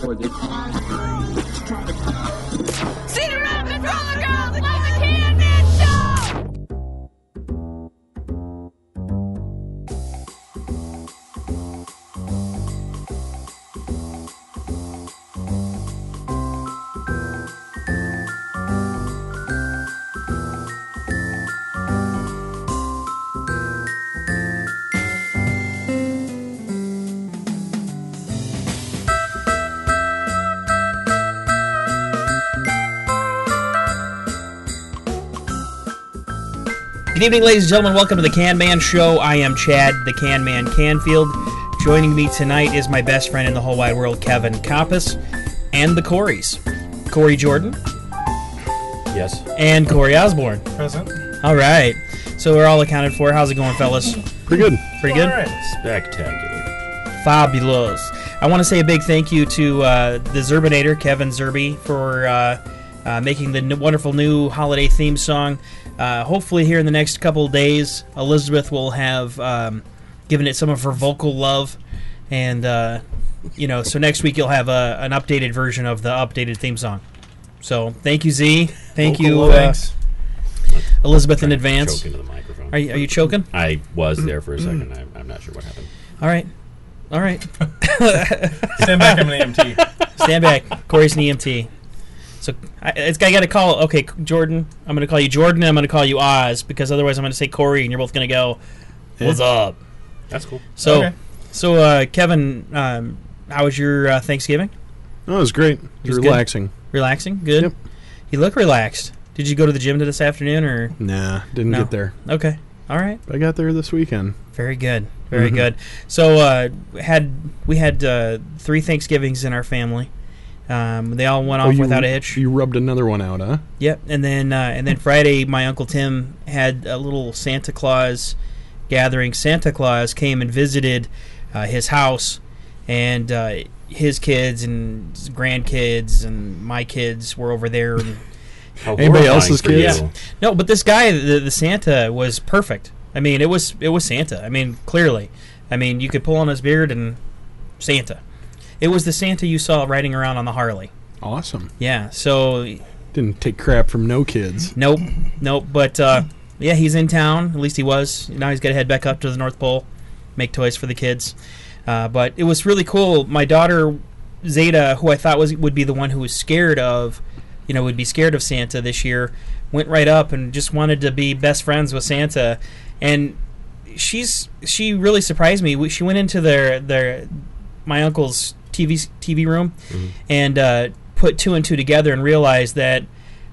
Cedar Rapids Roller Girls love the Can Man Show! Good evening, ladies and gentlemen. Welcome to the Can Man Show. I am Chad, the Can Man Canfield. Joining me tonight is my best friend in the whole wide world, Kevin Kompas, and the Coreys. Corey Jordan. Yes. And Corey Osborne. Present. All right. So we're all accounted for. How's it going, fellas? Pretty good. Pretty good? All right. Spectacular. Fabulous. I want to say a big thank you to the Zerbinator, Kevin Zerby, for making the wonderful new holiday theme song. Hopefully here in the next couple of days, Elizabeth will have given it some of her vocal love. And, so next week you'll have an updated version of the updated theme song. So thank you, Z. Thank you, Thanks. Elizabeth, in advance. Choking to the microphone. Are you choking? I was there for a second. I'm not sure what happened. All right. Stand back, I'm an EMT. Stand back. Corey's an EMT. So I got to call. Okay, Jordan. I'm going to call you Jordan. And I'm going to call you Oz because otherwise I'm going to say Corey, and you're both going to go, "What's up?" That's cool. So, Okay. Kevin, how was your Thanksgiving? Oh, it was great. It was good? relaxing. Relaxing. Good. Yep. You look relaxed. Did you go to the gym this afternoon or? Nah, didn't No. get there. Okay. All right. I got there this weekend. Very good. Very good. So we had 3 Thanksgivings in our family. They all went off without a hitch. You rubbed another one out, huh? Yep, and then Friday, my Uncle Tim had a little Santa Claus gathering. Santa Claus came and visited his house, and his kids and his grandkids and my kids were over there. And How Anybody horrifying else's for kids? you. no, but this guy, the Santa, was perfect. I mean, it was Santa. I mean, clearly. I mean, you could pull on his beard and Santa. It was the Santa you saw riding around on the Harley. Awesome. Yeah, so Didn't take crap from no kids. Nope. But yeah, he's in town. At least he was. Now he's got to head back up to the North Pole, make toys for the kids. But it was really cool. My daughter Zeta, who I thought would be the one who was scared of, would be scared of Santa this year, went right up and just wanted to be best friends with Santa. And she really surprised me. She went into my uncle's TV room and put 2 and 2 together and realized that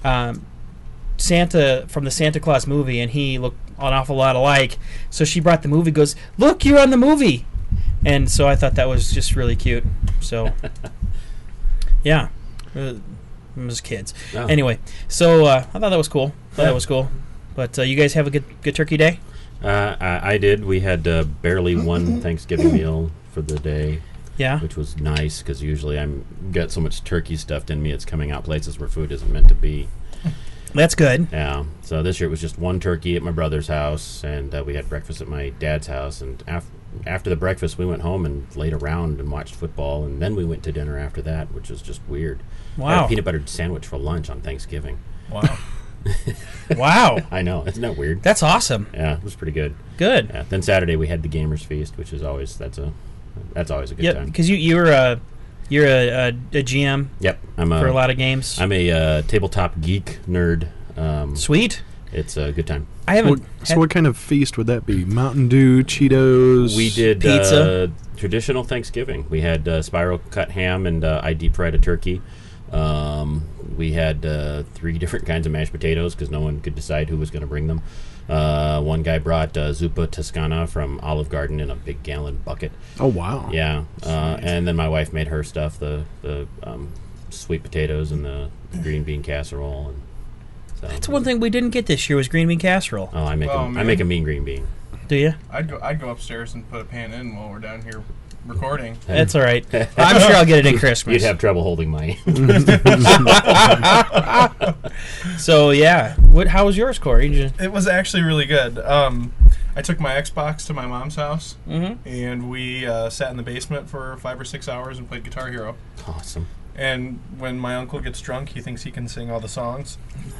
Santa from the Santa Claus movie and he looked an awful lot alike. So she brought the movie, goes, "Look, you're on the movie." And so I thought that was just really cute. So yeah, it was kids. Oh. Anyway, so I thought that was cool. But you guys have a good turkey day? I did. We had barely one Thanksgiving meal for the day. Yeah. Which was nice because usually I'm got so much turkey stuffed in me, it's coming out places where food isn't meant to be. That's good. Yeah. So this year it was just one turkey at my brother's house, and we had breakfast at my dad's house. And after the breakfast, we went home and laid around and watched football, and then we went to dinner after that, which was just weird. I had Wow. a peanut butter sandwich for lunch on Thanksgiving. Wow. Wow. I know, isn't that weird? That's awesome. Yeah, it was pretty good. Good. Yeah. Then Saturday we had the Gamers Feast, which is always that's always a good Yeah, time. because you're a GM Yep, for a lot of games. I'm a tabletop geek nerd. Sweet. It's a good time. I haven't. So what kind of feast would that be? Mountain Dew, Cheetos? We did Pizza. Traditional Thanksgiving. We had spiral cut ham, and I deep fried a turkey. We had 3 different kinds of mashed potatoes because no one could decide who was going to bring them. One guy brought zuppa Toscana from Olive Garden in a big gallon bucket. Oh, wow. Yeah, and then my wife made her stuff, the sweet potatoes and the green bean casserole. And so, That's one thing we didn't get this year was green bean casserole. Oh, I Oh, make a mean green bean. Do you? I'd go upstairs and put a pan in while we're down here recording. That's all right. I'm sure I'll get it in Christmas. You'd have trouble holding my. So yeah, how was yours, Corey? It was actually really good. I took my Xbox to my mom's house, Mm-hmm. and we sat in the basement for 5 or 6 hours and played Guitar Hero. Awesome. And when my uncle gets drunk, he thinks he can sing all the songs.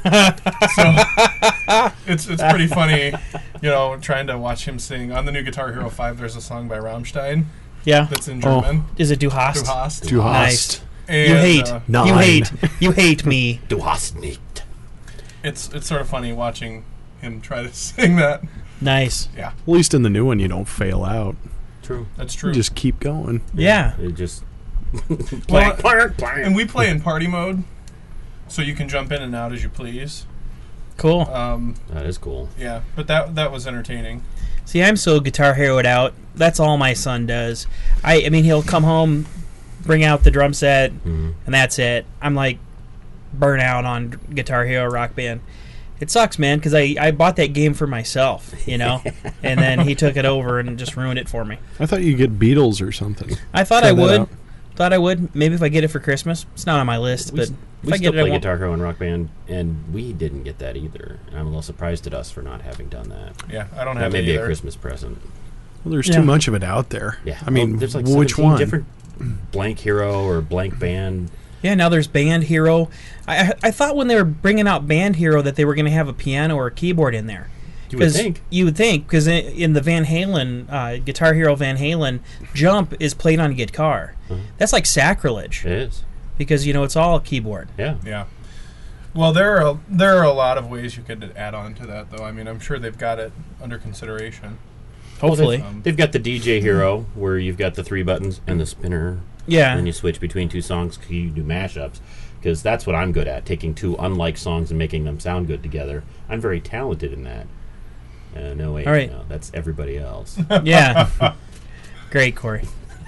So it's pretty funny, trying to watch him sing. On the new Guitar Hero 5, there's a song by Rammstein Yeah. that's in German. Is it Du hast? Du hast. Du Nice. hast. And, You hate. Nine. You hate. You hate me. Du hast nicht. it's sort of funny watching him try to sing that. Nice. Yeah, At least in the new one, you don't fail out. True. that's true. You just keep going. Yeah. It just Well, blank. and we play in party mode, so you can jump in and out as you please. Cool. That is cool. Yeah, but that was entertaining. See, I'm so Guitar Hero'd out. That's all my son does. I mean, he'll come home, bring out the drum set, Mhm. and that's it. I'm like burnt out on Guitar Hero Rock Band. It sucks, man, because I bought that game for myself, and then he took it over and just ruined it for me. I thought you'd get Beatles or something. I thought Try I that would. out. Thought I would. Maybe if I get it for Christmas. It's not on my list, but if We I still get it, I play won't. Guitar Hero and Rock Band, and we didn't get that either. And I'm a little surprised at us for not having done that. Yeah, I don't That have may it be a either. Christmas present. Well, there's Yeah. too much of it out there. Yeah. I mean, there's like which 17 one? different blank hero or blank band. Yeah, now there's Band Hero. I thought when they were bringing out Band Hero that they were going to have a piano or a keyboard in there. You would 'Cause think. You would think, because in the Van Halen, Guitar Hero Van Halen, Jump is played on guitar. Mhm. That's like sacrilege, It is. because, it's all keyboard. Yeah. Yeah. Well, there are a lot of ways you could add on to that, though. I mean, I'm sure they've got it under consideration. Hopefully. They've got the DJ Hero where you've got the 3 buttons and the spinner. Yeah. And then you switch between 2 songs. You do mashups. Because that's what I'm good at, taking 2 unlike songs and making them sound good together. I'm very talented in that. No, wait. All right. No, that's everybody else. Yeah. Great, Corey.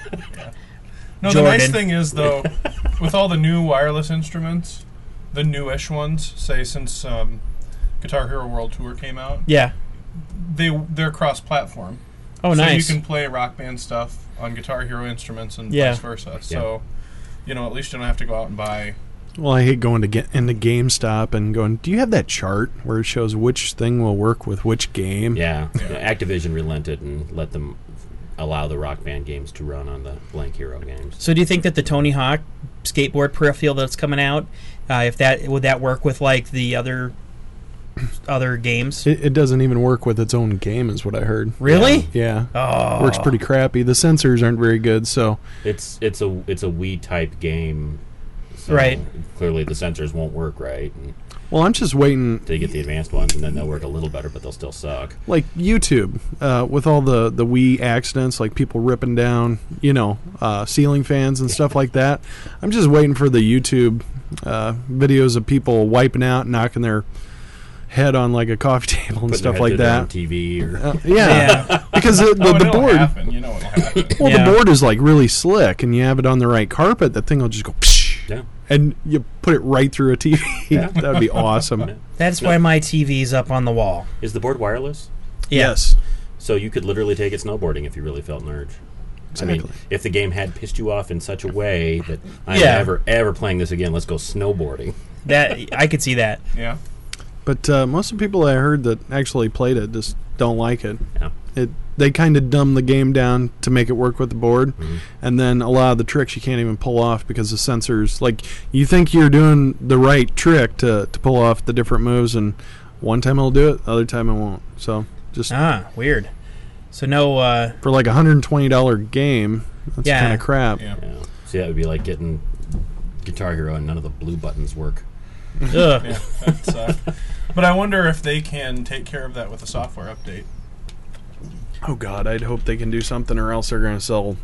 No, the nice Jordan. thing is, though, with all the new wireless instruments, the newish ones, say since Guitar Hero World Tour came out, Yeah. they're cross-platform. Oh, so nice. you can play Rock Band stuff on Guitar Hero instruments and Yeah. vice versa. So, at least you don't have to go out and buy. Well, I hate going to get into GameStop and going, do you have that chart where it shows which thing will work with which game? Yeah. Yeah. Activision relented and let them allow the Rock Band games to run on the blank Hero games. So do you think that the Tony Hawk skateboard peripheral that's coming out, would that work with like the other games? It doesn't even work with its own game, is what I heard. Really? Yeah. Oh. Works pretty crappy. The sensors aren't very good, so It's a Wii type game. So Right. Clearly the sensors won't work right. And well, I'm just waiting. they get the advanced ones, and then they'll work a little better, but they'll still suck. Like YouTube, with all the Wii accidents, like people ripping down, ceiling fans and stuff like that. I'm just waiting for the YouTube videos of people wiping out, knocking their head on like a coffee table and Putting stuff their like head to their own that. TV or Yeah. Because the it'll board, happen. You know it'll happen. well, Yeah. the board is like really slick, and you have it on the right carpet. That thing will just go, psh, yeah. and you put it right through a TV. Yeah. That would be awesome. Yeah. That's why my TV's up on the wall. Is the board wireless? Yeah. Yes, So you could literally take it snowboarding if you really felt an urge. I exactly. mean, if the game had pissed you off in such a way that I'm Yeah. never ever playing this again, let's go snowboarding. That I could see that. Yeah. But most of the people I heard that actually played it just don't like it. Yeah. They kind of dumb the game down to make it work with the board, Mhm. and then a lot of the tricks you can't even pull off because the sensors. Like you think you're doing the right trick to pull off the different moves, and one time it'll do it, the other time it won't. So just Weird. So no. for like $120 game, that's Yeah. kind of crap. Yeah. Yeah. See, that would be like getting Guitar Hero and none of the blue buttons work. Ugh. Yeah, that sucked. But I wonder if they can take care of that with a software update. Oh God, I'd hope they can do something, or else they're going to sell,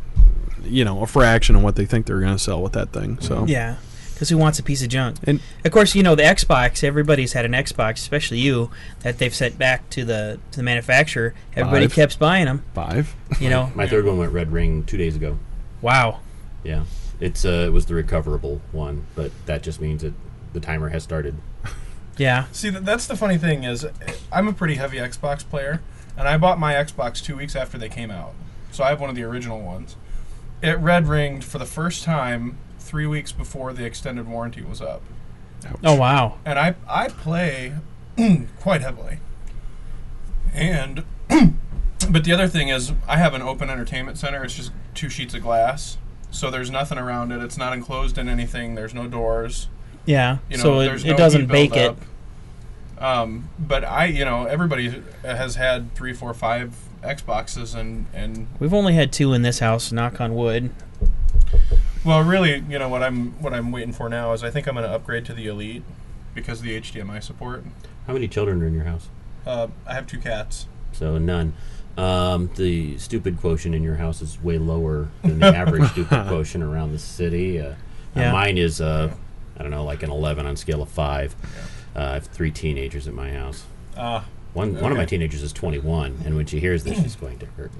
a fraction of what they think they're going to sell with that thing. So Yeah. Because who wants a piece of junk? And Of course, the Xbox. Everybody's had an Xbox, especially you, that they've sent back to the manufacturer. Everybody 5. keeps buying them. 5. My third one went Red Ring 2 days ago. Wow. Yeah. It was the recoverable one, but that just means that the timer has started. Yeah. See, that's the funny thing is, I'm a pretty heavy Xbox player, and I bought my Xbox 2 weeks after they came out. So I have one of the original ones. It red ringed for the first time 3 weeks before the extended warranty was up. Oh wow. And I play quite heavily. And But the other thing is, I have an open entertainment center. It's just 2 sheets of glass, so there's nothing around it. It's not enclosed in anything. There's no doors. Yeah, You know, so there's it no doesn't heat bake it. buildup. But everybody has had 3, 4, 5 Xboxes, and We've only had 2 in this house, knock on wood. well, really, what I'm waiting for now is I think I'm going to upgrade to the Elite because of the HDMI support. How many children are in your house? I have 2 cats. So none. The stupid quotient in your house is way lower than the average stupid quotient around the city. Yeah. Mine is, I don't know, like an 11 on a scale of 5. I have 3 teenagers at my house. One of my teenagers is 21, and when she hears this, she's going to hurt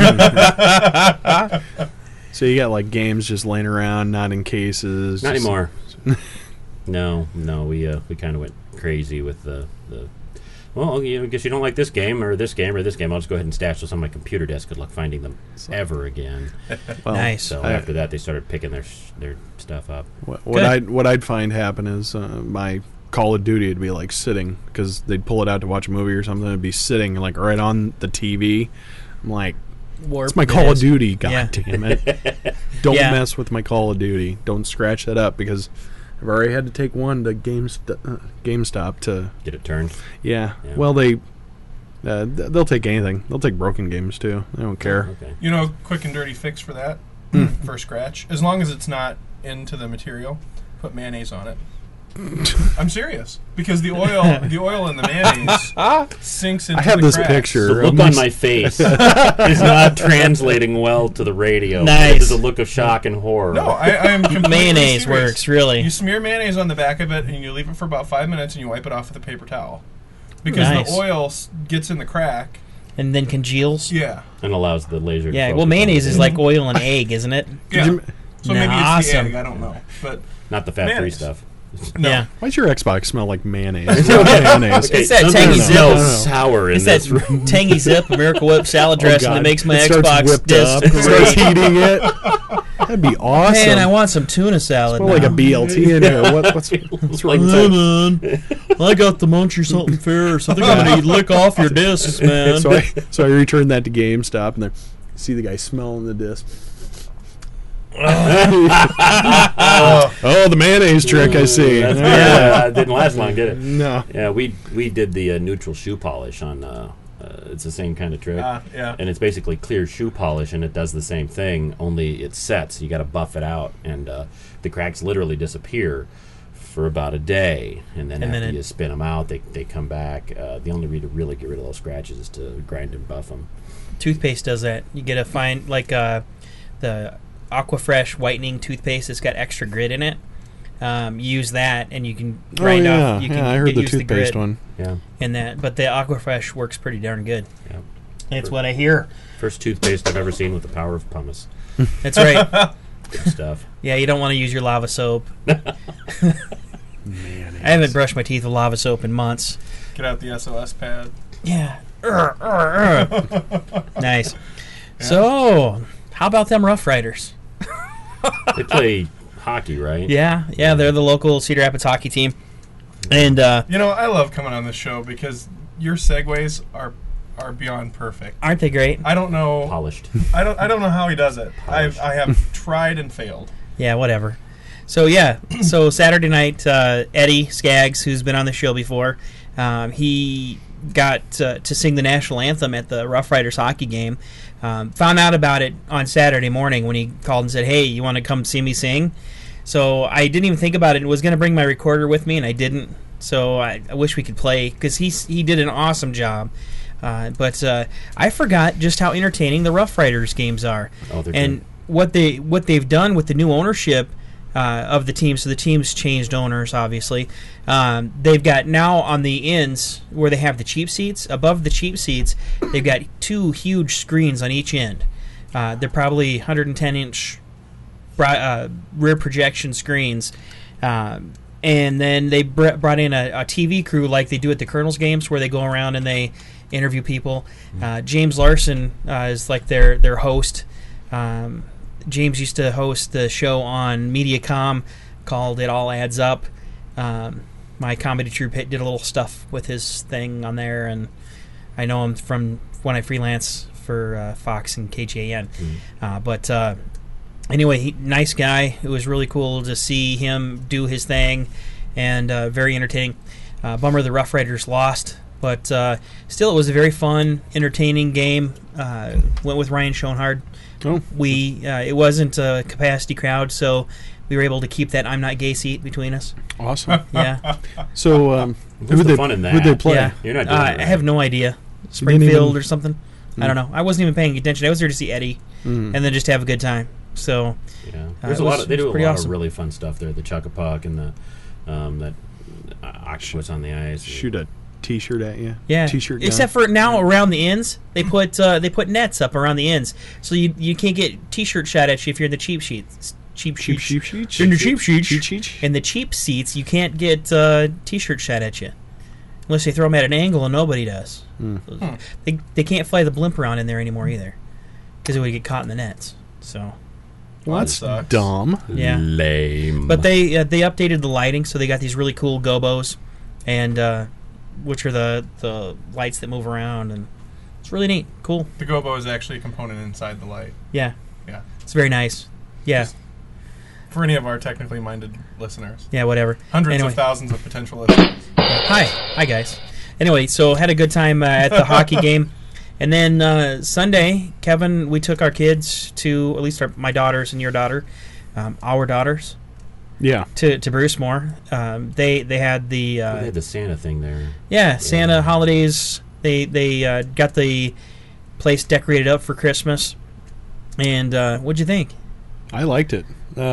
me. So you got like games just laying around, not in cases. Not just- anymore. No, we kind of went crazy with the. Well, I guess you don't like this game or this game or this game. I'll just go ahead and stash those on my computer desk. Good luck finding them ever again. Well, Nice. So I- after that, they started picking their stuff up. What Good. I'd find happen is my Call of Duty would be like sitting because they'd pull it out to watch a movie or something. It'd be sitting like right on the TV. I'm like, Warp it's my it Call of is. Duty. God Yeah. damn it! Don't Yeah. mess with my Call of Duty. Don't scratch that up because I've already had to take one to GameStop to. Get it turned. Yeah. Yeah. Well, they'll take anything. They'll take broken games too. They don't care. Okay. Quick and dirty fix for that for scratch. As long as it's not into the material, put mayonnaise on it. I'm serious because the oil in the mayonnaise sinks into I have the this cracks. picture. The look on my face is not translating well to the radio. Nice. It is a look of shock and horror. No, I am completely Mayonnaise serious. works, really. You smear mayonnaise on the back of it and you leave it for about 5 minutes and you wipe it off with a paper towel because Nice. the oil gets in the crack. And then congeals. Yeah, And allows the laser to Yeah, focus well, on mayonnaise the is thing. like oil and egg, isn't it? yeah. you- So maybe it's the Awesome. egg. I don't know, but Not the fat-free mayonnaise. stuff. no. Yeah. Why's your Xbox smell like mayonnaise? mayonnaise. It's that something tangy smells zip. sour in It's that this room. tangy zip Miracle Whip salad dressing that makes my It starts Xbox whipped disc up, starts great. heating it. That'd be awesome. Man, I want some tuna salad Smell like a now. BLT in here. What's wrong with Come that? on. I got the Munchie something first. I think I'm going to lick off your discs, man. So I returned that to GameStop, and there, see the guy smelling the disc. Oh, the mayonnaise trick, I see. That's Yeah. it didn't last long, did it? No. Yeah, we did the neutral shoe polish on. It's the same kind of trick. Yeah. And it's basically clear shoe polish, and it does the same thing. Only it sets. You got to buff it out, and the cracks literally disappear for about a day, and then after you spin them out, they come back. The only way to really get rid of those scratches is to grind and buff them. Toothpaste does that. You get a fine, like the Aquafresh whitening toothpaste that's got extra grit in it. Use that, and you can grind off. You can I heard the use toothpaste grit one. Yeah. in that, but the Aquafresh works pretty darn good. Yeah. That's what I hear. First toothpaste I've ever seen with the power of pumice. That's right. Good stuff. Yeah, you don't want to use your lava soap. Mayonnaise. I haven't brushed my teeth with lava soap in months. Get out the SOS pad. Yeah. Nice. So, how about them Rough Riders? They play hockey, right? Yeah, they're the local Cedar Rapids hockey team. And I love coming on this show because your segues are beyond perfect. aren't they great? I don't know. Polished. I don't know how he does it. I have tried and failed. Yeah, whatever. So so Saturday night, Eddie Skaggs, who's been on the show before, he got to sing the national anthem at the Rough Riders hockey game. Found out about it on Saturday morning when he called and said, "Hey, you want to come see me sing?" So I didn't even think about it. I was going to bring my recorder with me, and I didn't. So I wish we could play because he did an awesome job. But I forgot just how entertaining the Rough Riders games are, Oh, they're and what they've done with the new ownership of the team. So the team's changed owners, obviously. They've got now on the ends where they have the cheap seats. Above the cheap seats, they've got 2 huge screens on each end. They're probably 110-inch rear projection screens. And then they brought in a TV crew like they do at the Colonels games where they go around and they interview people. James Larson is like their host. James used to host the show on Mediacom called It All Adds Up. My comedy troupe did a little stuff with his thing on there, and I know him from when I freelance for Fox and KGAN. But anyway, nice guy. It was really cool to see him do his thing, and very entertaining. Bummer the Rough Riders lost, but still, it was a very fun, entertaining game. Went with Ryan Schoenhard. Oh. It wasn't a capacity crowd, so we were able to keep that I'm not gay seat between us. Awesome. Yeah. So, What's the fun in that? who'd they play? Yeah. You're not doing it right. I have no idea. Didn't Springfield even- or something. I don't know. I wasn't even paying attention. I was there to see Eddie and then just have a good time. So Yeah, there's it a lot. was They do a pretty lot awesome. of really fun stuff there. The Chuck-a-Puck and the that octopus on the ice. Shoot a T-shirt at you. yeah. T-shirt guy. Except for now around the ends, they put nets up around the ends, so you can't get T-shirt shot at you if you're in the cheap sheets. Cheap Sheep, sheets. sheep, sheep. In the cheap sheets. Cheat sheet. In the cheap seats, you can't get T-shirt shot at you unless they throw them at an angle, and nobody does. They can't fly the blimp around in there anymore either because it would get caught in the nets. So Well, that's sucks. dumb. Yeah. Lame. But they updated the lighting, so they got these really cool gobos, and which are the lights that move around, and it's really neat, cool. The gobo is actually a component inside the light. Yeah, Yeah. it's very nice. Yeah, For any of our technically minded listeners, yeah, whatever. hundreds Anyway. of thousands of potential listeners. Hi guys. Anyway, so had a good time at the hockey game, and then Sunday, Kevin, we took our kids to at least my daughters and your daughter, our daughters, Yeah. to Brucemore. They had the they had the Santa thing there. yeah, Santa holidays. They got the place decorated up for Christmas. And what'd you think? I liked it.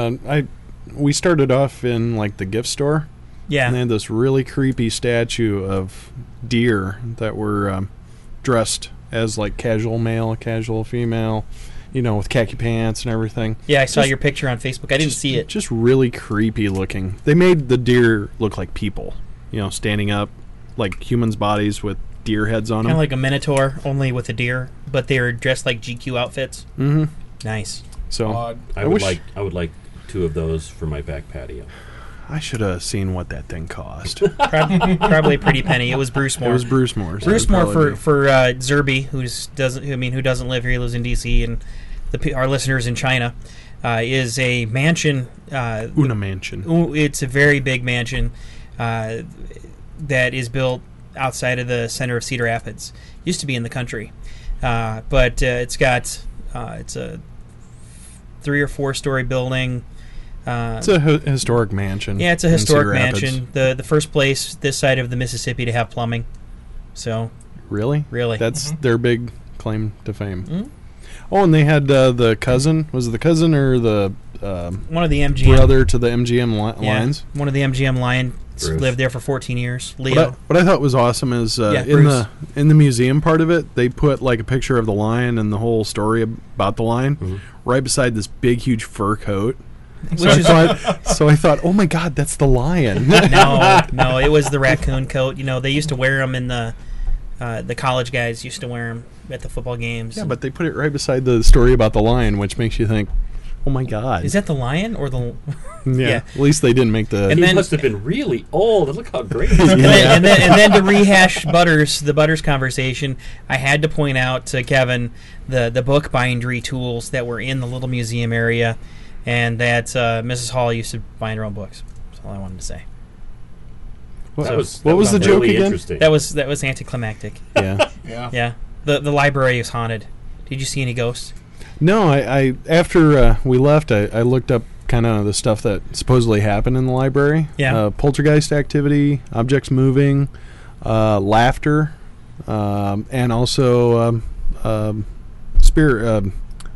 We started off in like the gift store, Yeah, and they had this really creepy statue of deer that were dressed as like casual male, casual female, with khaki pants and everything. yeah. I saw Just- your picture on Facebook. I didn't see it. Just really creepy looking. They made the deer look like people, standing up like humans' bodies with deer heads on Kind them. of like a minotaur, only with a deer, but they were dressed like GQ outfits. Mm-hmm. Nice. So Odd. I would like 2 of those for my back patio. I should have seen what that thing cost. Probably a pretty penny. It was Brucemore. It was Bruce Moore's. Brucemore for Zerby, who doesn't live here. He lives in DC, and our listeners in China, is a mansion. Una Mansion. It's a very big mansion that is built outside of the center of Cedar Rapids. Used to be in the country, but it's a 3 or 4 story building. It's a historic mansion. Yeah, it's a in historic Cedar Rapids. mansion. The first place this side of the Mississippi to have plumbing. So Really? really, That's their big claim to fame. Mhm. Oh, and they had the cousin. Was it the cousin or the one of the MGM brother to the MGM yeah, Lions? one of the MGM Lions Bruce. lived there for 14 years. Leo. What I thought was awesome is Yeah, in Bruce. the museum part of it, they put like a picture of the lion and the whole story about the lion right beside this big, huge fur coat. So Which is I thought, oh my God, that's the lion. no, it was the raccoon coat. They used to wear them in the college guys used to wear them at the football games. Yeah, but they put it right beside the story about the lion, which makes you think, oh my God. Is that the lion or the? yeah. yeah. At least they didn't make the. And He then- must have been really old. Look how great. And then to rehash the Butters conversation, I had to point out to Kevin the book bindery tools that were in the little museum area, and that Mrs. Hall used to bind her own books. That's all I wanted to say. what That what was the really joke again? Interesting. That was anticlimactic. Yeah. Yeah. Yeah, the library is haunted. Did you see any ghosts? No, I after we left, I looked up kind of the stuff that supposedly happened in the library. Yeah. Poltergeist activity, objects moving, laughter, and also spirit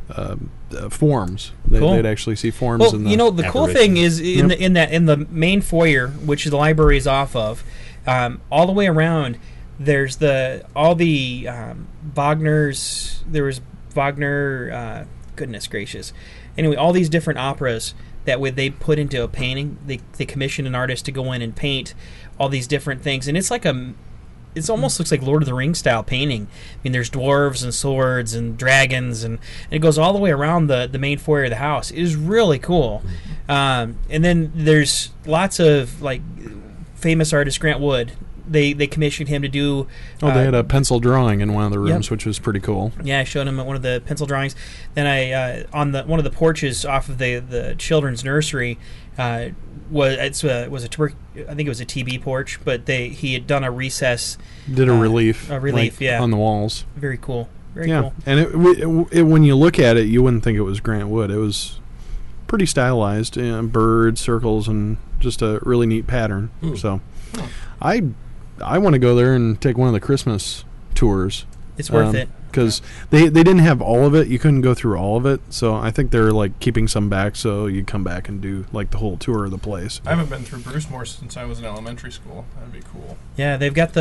forms. Cool. They'd actually see forms Well, in the. the cool thing is in the main foyer, which the library is off of, all the way around. There's all the Wagner's. There was Wagner. Goodness gracious. Anyway, all these different operas that they put into a painting. They commissioned an artist to go in and paint all these different things, and it's like it almost looks like Lord of the Rings style painting. I mean, there's dwarves and swords and dragons, and it goes all the way around the main foyer of the house. It is really cool. And then there's lots of like famous artist Grant Wood they commissioned him to do. Oh, they had a pencil drawing in one of the rooms, Yep. which was pretty cool. Yeah, I showed him one of the pencil drawings. Then I on one of the porches off of the children's nursery was I think it was a TB porch, but he had done a recess. Did a relief. A relief, yeah. On the walls. Very cool. Very Yeah, cool. and it when you look at it, you wouldn't think it was Grant Wood. It was pretty stylized, birds, circles, and just a really neat pattern. So, I want to go there and take one of the Christmas tours. It's worth it. Because they didn't have all of it. You couldn't go through all of it. So I think they're like keeping some back so you come back and do like the whole tour of the place. I haven't been through Brucemore since I was in elementary school. That'd be cool. Yeah, they've got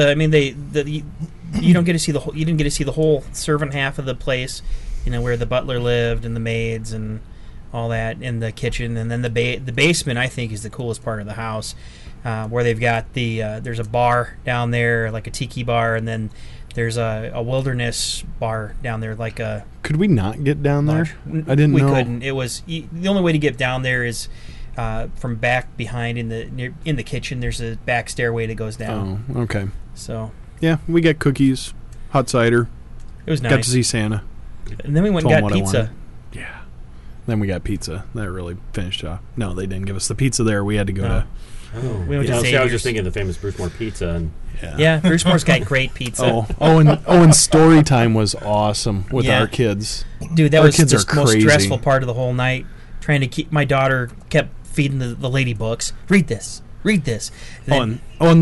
you don't get to see you didn't get to see the whole servant half of the place, where the butler lived and the maids and all that in the kitchen, and then the basement I think is the coolest part of the house, where they've got there's a bar down there, like a tiki bar, and then there's a wilderness bar down there, like a. Could we not get down there? lodge. I didn't know. We couldn't. It was the only way to get down there is from back behind in the kitchen. There's a back stairway that goes down. Oh, okay. So Yeah, we got cookies, hot cider. it was Got to nice. see Santa. And then we went Told 'em and what got I pizza. wanted. Yeah. Then we got pizza. That really finished off. No, they didn't give us the pizza there. We had to go No. to. Oh, We went to I was Xavier's. just thinking of the famous Brucemore pizza, and Yeah, Brucemore's got great pizza. and story time was awesome with Yeah. our kids. Dude, that Our was kids the are most crazy. stressful part of the whole night. Trying to keep my daughter kept feeding the lady books. Read this. And then-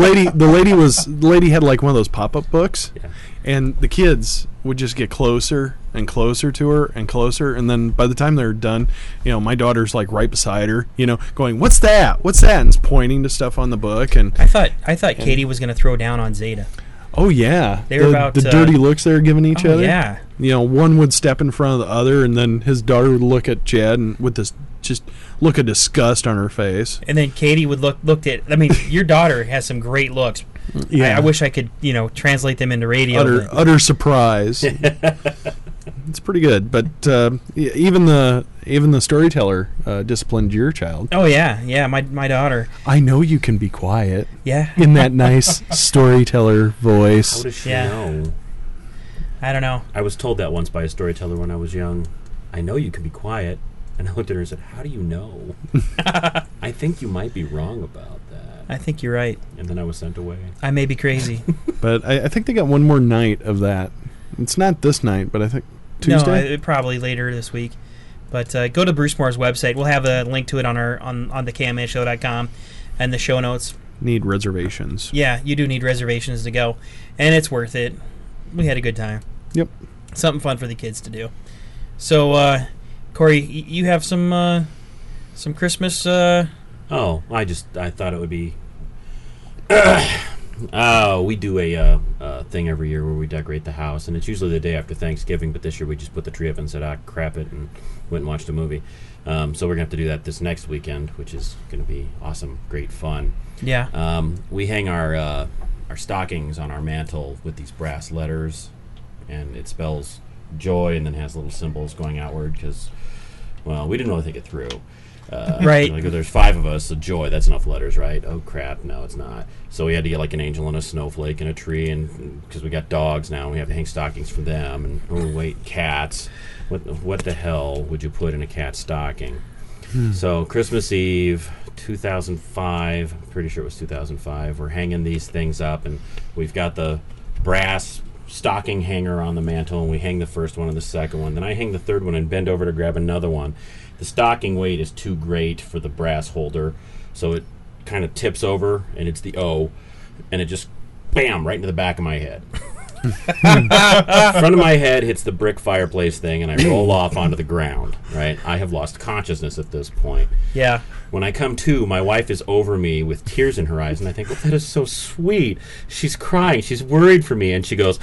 The lady had like one of those pop-up books, yeah. and the kids would just get closer and closer to her and closer, and then by the time they're done, my daughter's like right beside her, going, "What's that? What's that?" and is pointing to stuff on the book, and I thought Katie was going to throw down on Zeta. oh yeah, They were about the to- dirty looks they were giving each Oh, other. yeah. One would step in front of the other, and then his daughter would look at Chad and with this just look of disgust on her face. And then Katie would looked at. I mean, your daughter has some great looks. Yeah, I wish I could translate them into radio. but- utter surprise. It's pretty good, but even the storyteller disciplined your child. Oh yeah, my daughter. I know you can be quiet Yeah, in that nice storyteller How voice. does she Yeah. know? I don't know. I was told that once by a storyteller when I was young. I know you can be quiet. And I looked at her and said, "How do you know?" I think you might be wrong about that. I think you're right. And then I was sent away. I may be crazy. But I think they got one more night of that. It's not this night, but I think Tuesday. No, probably later this week. But go to Brucemore's website. We'll have a link to it on the KMAshow.com and the show notes. Need reservations. Yeah, you do need reservations to go, and it's worth it. We had a good time. Yep. Something fun for the kids to do. So, Corey, you have some Christmas. Oh, I thought it would be. We do a thing every year where we decorate the house, and it's usually the day after Thanksgiving. But this year we just put the tree up and said, crap it, and went and watched a movie. So we're gonna have to do that this next weekend, which is gonna be awesome, great fun. Yeah. We hang our stockings on our mantle with these brass letters, and it spells joy, and then has little symbols going outward because, well, we didn't really think it through. Right. Like, there's 5 of us, so joy, that's enough letters, right? Oh, crap, no, it's not. So we had to get like an angel and a snowflake and a tree, and because we got dogs now, we have to hang stockings for them. And oh, wait, cats. What the hell would you put in a cat stocking? So Christmas Eve, 2005, I'm pretty sure it was 2005, we're hanging these things up, and we've got the brass stocking hanger on the mantle, and we hang the first one and the second one. Then I hang the third one and bend over to grab another one. The stocking weight is too great for the brass holder, so it kind of tips over, and it's the O, and it just, bam, right into the back of my head. Front of my head hits the brick fireplace thing, and I roll off onto the ground, right? I have lost consciousness at this point. Yeah. When I come to, my wife is over me with tears in her eyes, and I think, well, that is so sweet. She's crying. She's worried for me, and she goes,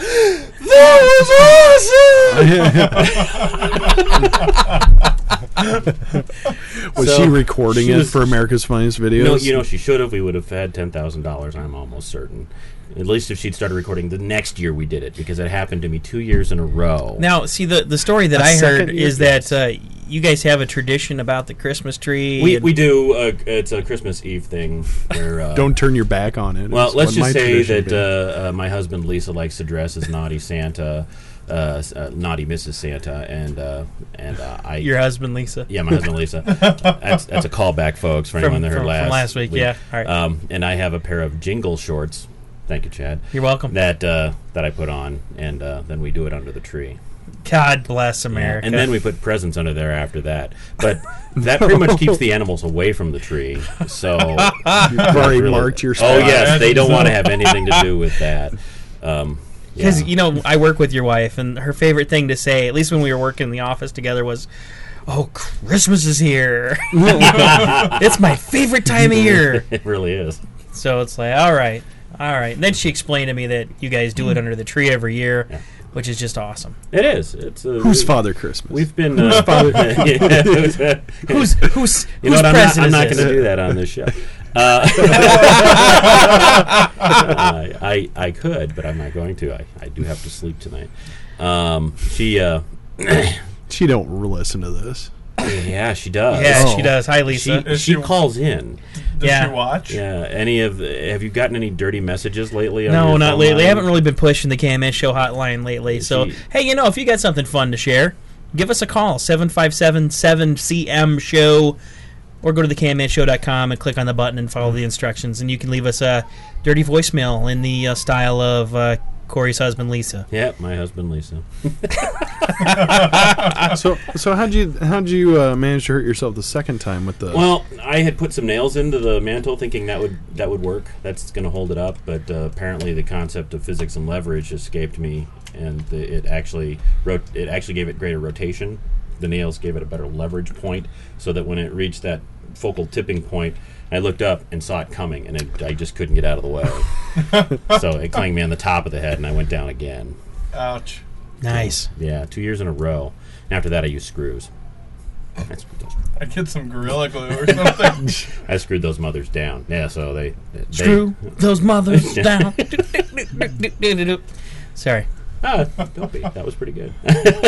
Was So, she recording she it was- for America's Funniest Videos? No, she should have. We would have had $10,000, I'm almost certain. At least if she'd started recording the next year we did it, because it happened to me 2 years in a row. Now, see, the story that A I heard second year? is that you guys have a tradition about the Christmas tree. We, and- we do. It's a Christmas Eve thing where. Don't turn your back on it. Well, is let's what my just say tradition that my husband Lisa likes to dress as Naughty Santa, Naughty Mrs. Santa, and I. Your husband, Lisa. Yeah, my husband Lisa. That's a callback, folks, for anyone that heard from last week. Yeah, all right. And I have a pair of jingle shorts. Thank you, Chad. You're welcome. That I put on, and then we do it under the tree. God bless America. And then we put presents under there after that. But that pretty much keeps the animals away from the tree. So You've already marked your spot. Oh yes, they don't So- want to have anything to do with that. Because, I work with your wife, and her favorite thing to say, at least when we were working in the office together, was, "Oh, Christmas is here." It's my favorite time of year. It really is. So it's like, all right. And then she explained to me that you guys do it under the tree every year, Yeah. which is just awesome. It is. It's Who's Father Christmas? We've been. Who's you know what? I'm not going to do that on this show. I could, but I'm not going to. I do have to sleep tonight. She don't listen to this. Yeah, she does. Yeah, Oh. she does. Hi, Lisa. She calls in. Does Yeah. she watch? Yeah. Have you gotten any dirty messages lately? On No, your not phone lately. I line? haven't really been pushing the KMS Show hotline lately. So, She- hey, if you got something fun to share, give us a call, 757-7CM-SHOW, or go to thekmshow.com and click on the button and follow the instructions. And you can leave us a dirty voicemail in the style of Corey's husband, Lisa. Yeah, my husband Lisa. So how'd you manage to hurt yourself the second time with the? Well, I had put some nails into the mantle, thinking that would work. That's going to hold it up. But apparently, the concept of physics and leverage escaped me, and it actually gave it greater rotation. The nails gave it a better leverage point, so that when it reached that focal tipping point, I looked up and saw it coming, and I just couldn't get out of the way. So it clanged me on the top of the head, and I went down again. Ouch. Nice. Yeah, 2 years in a row. And after that, I used screws. I'd get some Gorilla Glue or something. I screwed those mothers down. Yeah, so they Screw those mothers down. Sorry. Don't be. That was pretty good.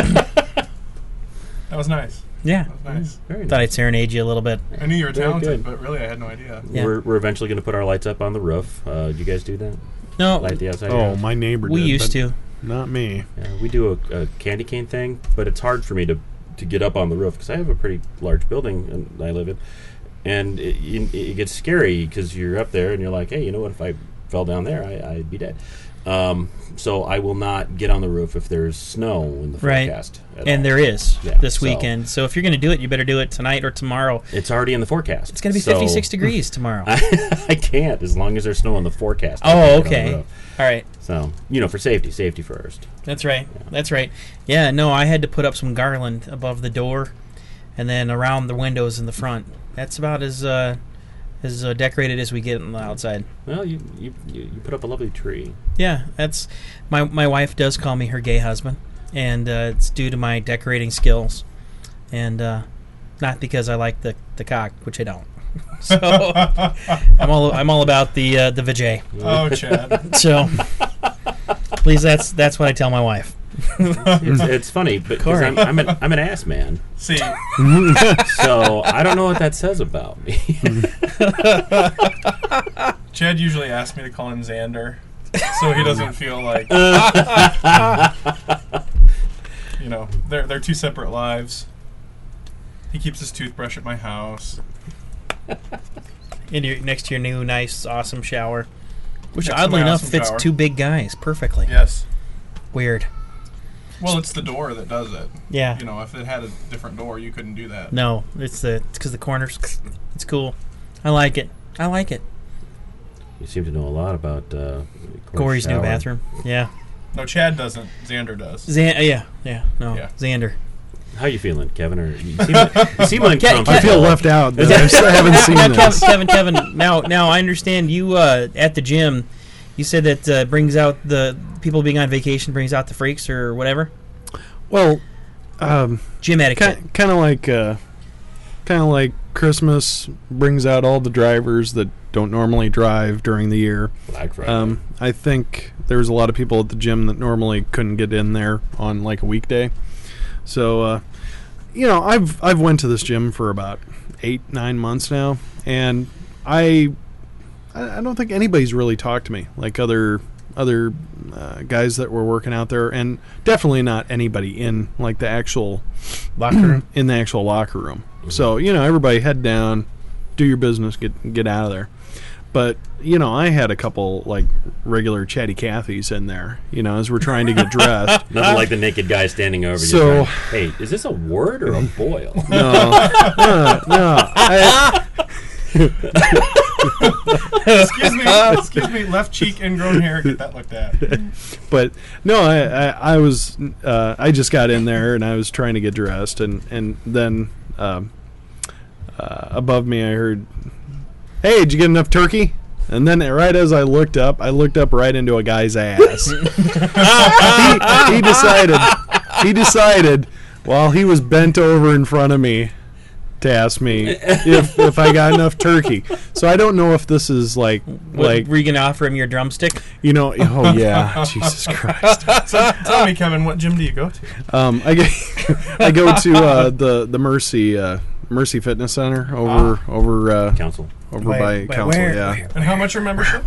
That was nice. Yeah. That was nice. Very Thought I'd serenade you a little bit. I knew you were Very talented, good. but really I had no idea. Yeah. We're eventually going to put our lights up on the roof. Do you guys do that? No, Light the outside? of your oh, house? my neighbor. we did, used but to. Not me. Yeah, we do a candy cane thing, but it's hard for me to get up on the roof because I have a pretty large building I live in, and it gets scary because you're up there and you're like, hey, you know what? If I fell down there, I'd be dead. So I will not get on the roof if there's snow in the Right. forecast. at And all. there is Yeah, this so- weekend. So if you're going to do it, you better do it tonight or tomorrow. It's already in the forecast. It's going to be 56 degrees tomorrow. I can't as long as there's snow in the forecast. I Oh, can't get on the okay. roof. All right. So, for safety first. That's right. That's right. Yeah, no, I had to put up some garland above the door and then around the windows in the front. That's about as decorated as we get on the outside. Well, you put up a lovely tree. Yeah, that's my wife does call me her gay husband, and it's due to my decorating skills, and not because I like the cock, which I don't. So I'm all about the vajay. Oh, Chad. So please, that's what I tell my wife. It's funny, but 'cause Corey. I'm an ass man, See, so I don't know what that says about me. Chad usually asks me to call him Xander, so he doesn't feel like they're two separate lives. He keeps his toothbrush at my house. Next to your new, nice, awesome shower, which Next to oddly my enough awesome fits shower. two big guys perfectly. Yes. Weird. Well, it's the door that does it. Yeah. If it had a different door, you couldn't do that. No, it's because the corners. It's cool. I like it. You seem to know a lot about Corey's new shower. bathroom. Yeah. No, Chad doesn't. Xander does. Yeah. Yeah. Xander. How you feeling, Kevin? Or you seem uncomfortable. I feel left out. That I still haven't seen this. Kevin. Now I understand you at the gym. You said that brings out the people being on vacation, brings out the freaks or whatever. Well, Gym etiquette. kind of like Christmas brings out all the drivers that don't normally drive during the year. Black Friday. I think there's a lot of people at the gym that normally couldn't get in there on like a weekday. So, I've went to this gym for about 8-9 months now, and I don't think anybody's really talked to me like other guys that were working out there, and definitely not anybody in like the actual Locker room. in the actual locker room. So everybody head down, do your business, get out of there. But I had a couple like regular chatty Cathys in there, as we're trying to get dressed. Nothing like the naked guy standing over So- you. Hey, is this a word or a boil? No. Excuse me. Left cheek, ingrown hair. Get that looked at. But no, I was I just got in there and I was trying to get dressed, and then above me I heard, "Hey, did you get enough turkey?" And then right as I looked up right into a guy's ass. he decided while he was bent over in front of me to ask me if I got enough turkey. So I don't know if this is like Were you going to offer him your drumstick? oh yeah, Jesus Christ. So tell me, Kevin, what gym do you go to? I go to the Mercy Fitness Center over Council. by Council. where? Yeah. And how much your membership?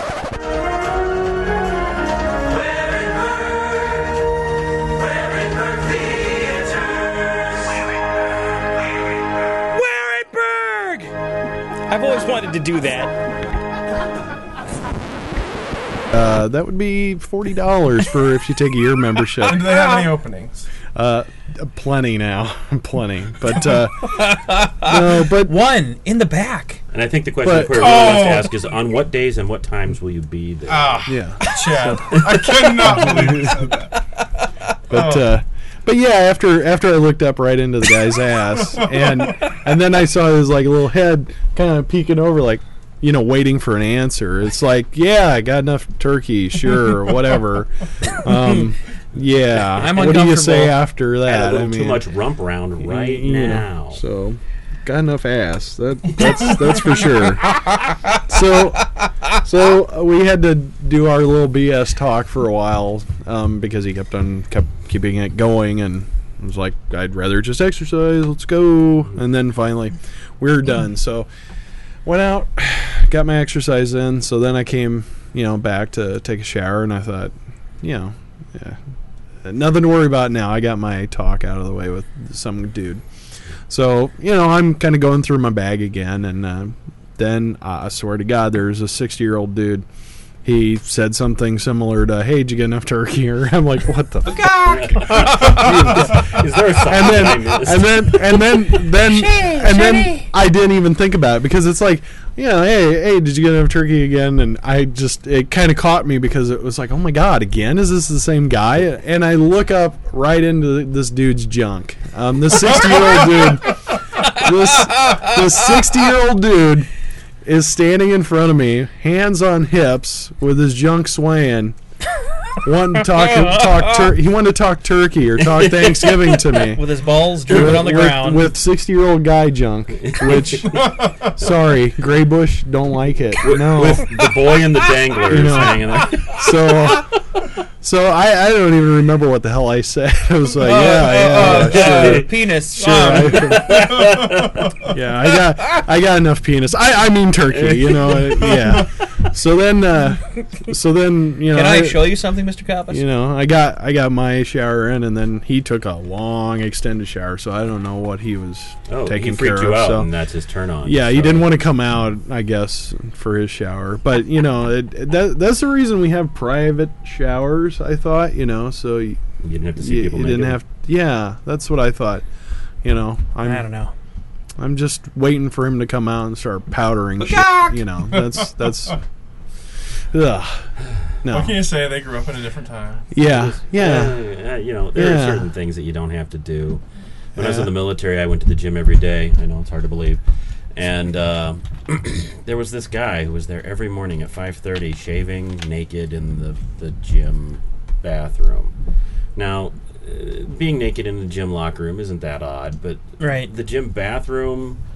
I've always wanted to do that. That would be $40 for if you take a year membership. And do they have any openings? Plenty now, plenty. But no, but One in the back. And I think the question But- that really wants to ask is, on what days and what times will you be there? yeah. Chad, I cannot believe you said that. But yeah, after I looked up right into the guy's ass, and then I saw his like little head kind of peeking over, like waiting for an answer. It's like, yeah, I got enough turkey, sure, whatever. Yeah, I'm what do you say uncomfortable. after Add that? a little too much rump round right now. So, got enough ass. That's for sure. So we had to do our little BS talk for a while because he kept keeping it going, and I was like, I'd rather just exercise. Let's go. And then finally, we were done. So went out, got my exercise in. So then I came, back to take a shower, and I thought, yeah, nothing to worry about now. I got my talk out of the way with some dude. So, I'm kind of going through my bag again, and then I swear to God, there's a 60-year-old dude. He said something similar to, "Hey, did you get enough turkey?" Or I'm like, "What the?" Is there a song behind this? and then I didn't even think about it because it's like, hey, did you get enough turkey again? And it kind of caught me because it was like, oh my God, again? Is this the same guy? And I look up right into this dude's junk. This 60-year-old dude, this 60-year-old dude is standing in front of me, hands on hips, with his junk swaying. Wanting to he wanted to talk turkey or talk Thanksgiving to me. With his balls drooping on the ground. With 60-year-old guy junk, which, sorry, Gray Bush don't like it. No. With the boy and the danglers hanging there. So I don't even remember what the hell I said. I was like, sure. Penis. Sure. I got enough penis. I mean turkey, yeah. So then, Can I show you something, Mr. Kappas? I got my shower in, and then he took a long extended shower. So I don't know what he was taking he freaked care you of. out, So and that's his turn on. yeah, he didn't want to come out, I guess, for his shower. But that's the reason we have private showers. I thought, so you didn't have to see people didn't naked. have. Yeah, that's what I thought. I don't know. I'm just waiting for him to come out and start powdering shit. That's. Ugh. No. What can you say? They grew up in a different time. Yeah. There are certain things that you don't have to do. When I was in the military, I went to the gym every day. I know it's hard to believe. And there was this guy who was there every morning at 5:30, shaving naked in the gym bathroom. Now, being naked in the gym locker room isn't that odd, but Right. the gym bathroom,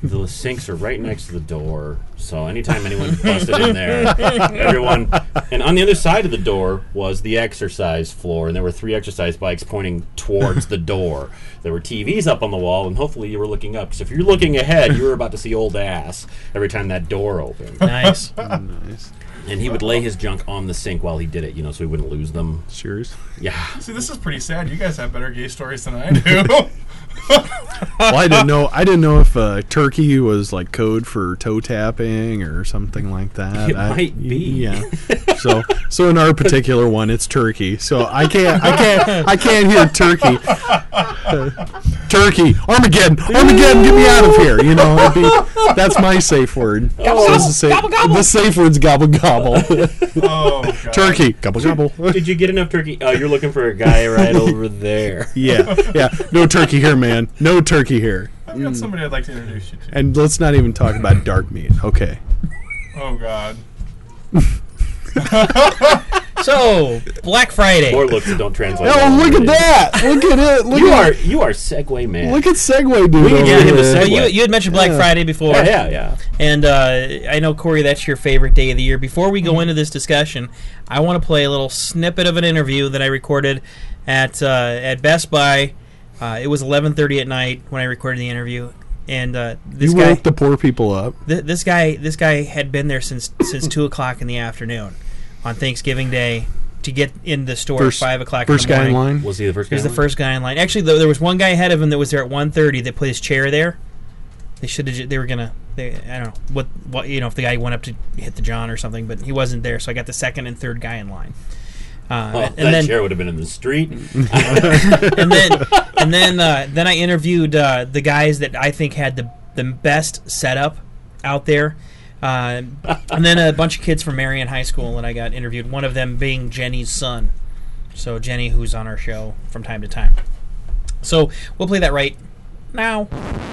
the sinks are right next to the door, so anytime anyone busted in there, everyone... And on the other side of the door was the exercise floor, and there were 3 exercise bikes pointing towards the door. There were TVs up on the wall, and hopefully you were looking up, because if you're looking ahead, you were about to see old ass every time that door opened. Nice. Nice. And he would lay his junk on the sink while he did it, so he wouldn't lose them. Cheers. Yeah. See, this is pretty sad. You guys have better gay stories than I do. Well, I didn't know if turkey was like code for toe tapping or something like that. It might be. Yeah. So in our particular one, it's turkey. So I can't hear turkey. Turkey, Armageddon, get me out of here. That's my safe word. The safe word's gobble gobble. Oh, God. Turkey, gobble gobble. Did you get enough turkey? Oh, you're looking for a guy right over there. Yeah. No turkey here, man. No turkey here. I've got somebody I'd like to introduce you to. And let's not even talk about dark meat. Okay. Oh, God. So, Black Friday. More looks that don't translate. Oh, look at that! Look at it! You are Segway man. Look at Segway dude. We can get him a Well, Segway. you had mentioned Black Friday before. Yeah. And I know, Corey, that's your favorite day of the year. Before we go into this discussion, I want to play a little snippet of an interview that I recorded at Best Buy. It was 11:30 at night when I recorded the interview. And this you guy woke the poor people up. This guy had been there since 2 o'clock in the afternoon on Thanksgiving Day to get in the store at 5 o'clock in the morning. First guy in line? Was he the first guy? He was the first guy in line. Actually, there was one guy ahead of him that was there at 1:30 that put his chair there. They should have. They were gonna. I don't know what if the guy went up to hit the John or something, but he wasn't there. So I got the second and third guy in line. That chair would have been in the street. and then I interviewed the guys that I think had the best setup out there. And then a bunch of kids from Marion High School that I got interviewed, one of them being Jenny's son. So Jenny, who's on our show from time to time. So we'll play that right now.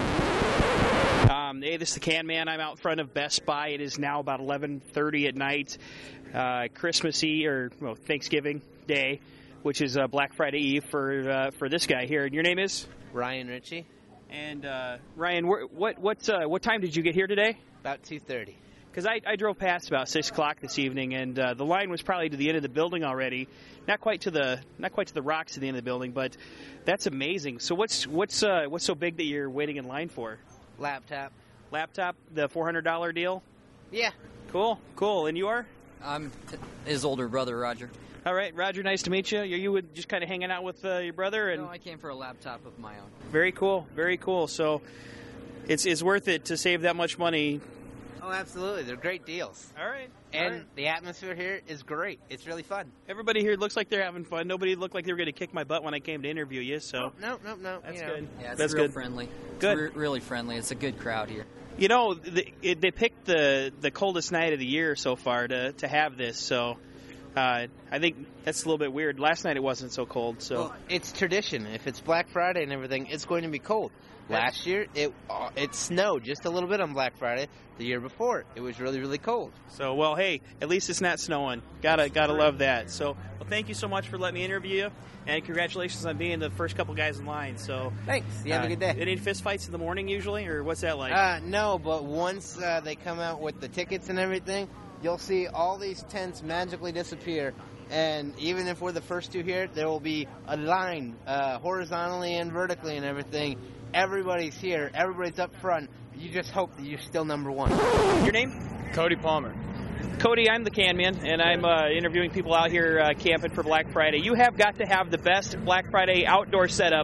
Hey, this is the Can Man. I'm out front of Best Buy. It is now about 11:30 at night, Christmas Eve, Thanksgiving Day, which is Black Friday Eve for this guy here. And your name is? Ryan Ritchie. And Ryan, what time did you get here today? About 2:30. Because I drove past about 6 o'clock this evening, and the line was probably to the end of the building already. Not quite to the rocks at the end of the building, but that's amazing. So what's so big that you're waiting in line for? Laptop, the $400 deal? Yeah. Cool. And you are? I'm his older brother, Roger. All right, Roger, nice to meet you. Are you just kind of hanging out with your brother? And No, I came for a laptop of my own. Very cool. So it's worth it to save that much money. Oh, absolutely. They're great deals. All right. And the atmosphere here is great. It's really fun. Everybody here looks like they're having fun. Nobody looked like they were going to kick my butt when I came to interview you. So No. that's good. Yeah, it's That's real good. friendly. Good. It's really friendly. It's a good crowd here. They picked the coldest night of the year so far to have this. So I think that's a little bit weird. Last night it wasn't so cold. So Well, it's tradition. If it's Black Friday and everything, it's going to be cold. Last year, it snowed just a little bit on Black Friday. The year before, it was really, really cold. So, well, hey, at least it's not snowing. Gotta love that. So, well, thank you so much for letting me interview you, and congratulations on being the first couple guys in line. So, Thanks. You have a good day. Any fist fights in the morning usually, or what's that like? No, but once they come out with the tickets and everything, you'll see all these tents magically disappear. And even if we're the first two here, there will be a line horizontally and vertically and everything. Everybody's here. Everybody's up front. You just hope that you're still number one. Your name? Cody Palmer. Cody, I'm the Can Man, and I'm interviewing people out here camping for Black Friday. You have got to have the best Black Friday outdoor setup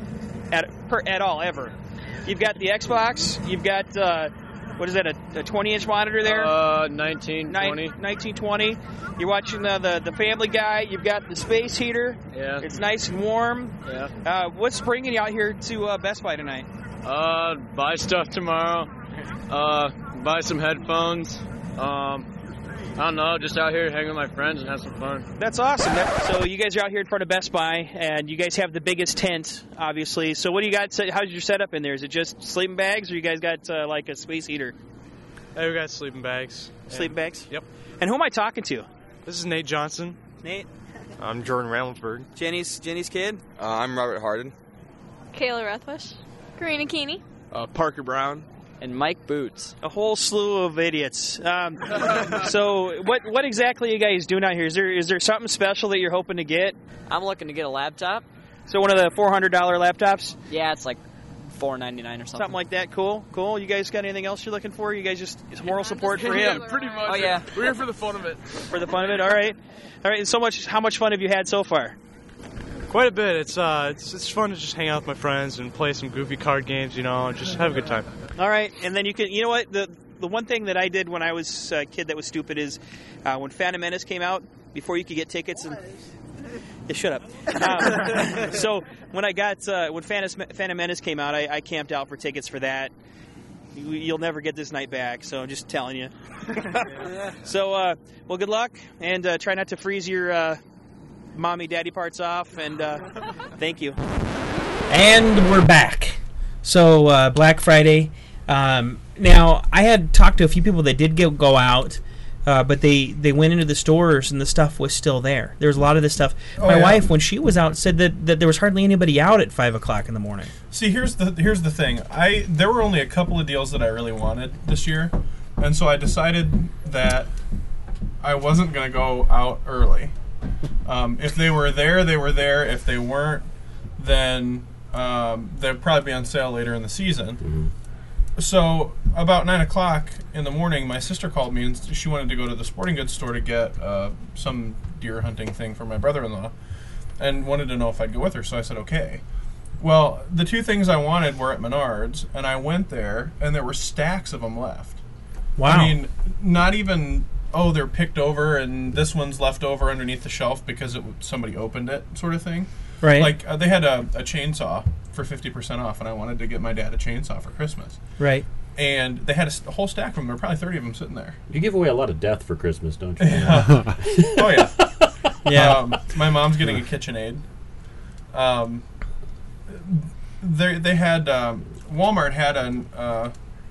at all, ever. You've got the Xbox. You've got, what is that, a 20-inch monitor there? 1920. You're watching the Family Guy. You've got the space heater. Yeah. It's nice and warm. Yeah. What's bringing you out here to Best Buy tonight? Buy stuff tomorrow. Buy some headphones. I don't know, just out here hanging with my friends and have some fun. That's awesome. So you guys are out here in front of Best Buy, and you guys have the biggest tent, obviously. So what do you got? How's your setup in there? Is it just sleeping bags, or you guys got like a space heater? Hey, we got sleeping bags. Sleeping bags? Yep. And who am I talking to? This is Nate Johnson. Nate? I'm Jordan Ramelsberg. Jenny's kid? I'm Robert Harden. Kayla Rothbush. Karina Keeney. Parker Brown. and Mike Boots. A whole slew of idiots. So what exactly are you guys doing out here? Is there something special that you're hoping to get? I'm looking to get a laptop. So one of the $400 laptops? Yeah, it's like $4.99 or something. Something like that. Cool. You guys got anything else you're looking for? You guys just it's moral support for him? Yeah, pretty much. Oh yeah, we're here for the fun of it. For the fun of it. All right. So much. How much fun have you had so far? Quite a bit. It's fun to just hang out with my friends and play some goofy card games, and just have a good time. All right, and then you know what? The one thing that I did when I was a kid that was stupid is when Phantom Menace came out, before you could get tickets and... Yeah, shut up. So when Phantom Menace came out, I camped out for tickets for that. You'll never get this night back, so I'm just telling you. So, well, good luck, and try not to freeze your mommy, daddy parts off, and thank you. And we're back. So, Black Friday. Now, I had talked to a few people that did go out, but they went into the stores and the stuff was still there. There was a lot of this stuff. My wife, when she was out, said that there was hardly anybody out at 5 o'clock in the morning. See, here's the thing. There were only a couple of deals that I really wanted this year, and so I decided that I wasn't going to go out early. If they were there, they were there. If they weren't, then they'd probably be on sale later in the season. Mm-hmm. So about 9 o'clock in the morning, my sister called me and she wanted to go to the sporting goods store to get some deer hunting thing for my brother-in-law and wanted to know if I'd go with her. So I said, okay. Well, the two things I wanted were at Menards, and I went there, and there were stacks of them left. Wow. I mean, not even, they're picked over and this one's left over underneath the shelf because somebody opened it sort of thing. Right. Like, they had a chainsaw for 50% off, and I wanted to get my dad a chainsaw for Christmas. Right. And they had a whole stack of them. There were probably 30 of them sitting there. You give away a lot of death for Christmas, don't you? Yeah. Oh, yeah. Yeah. My mom's getting a KitchenAid. They had, Walmart had an...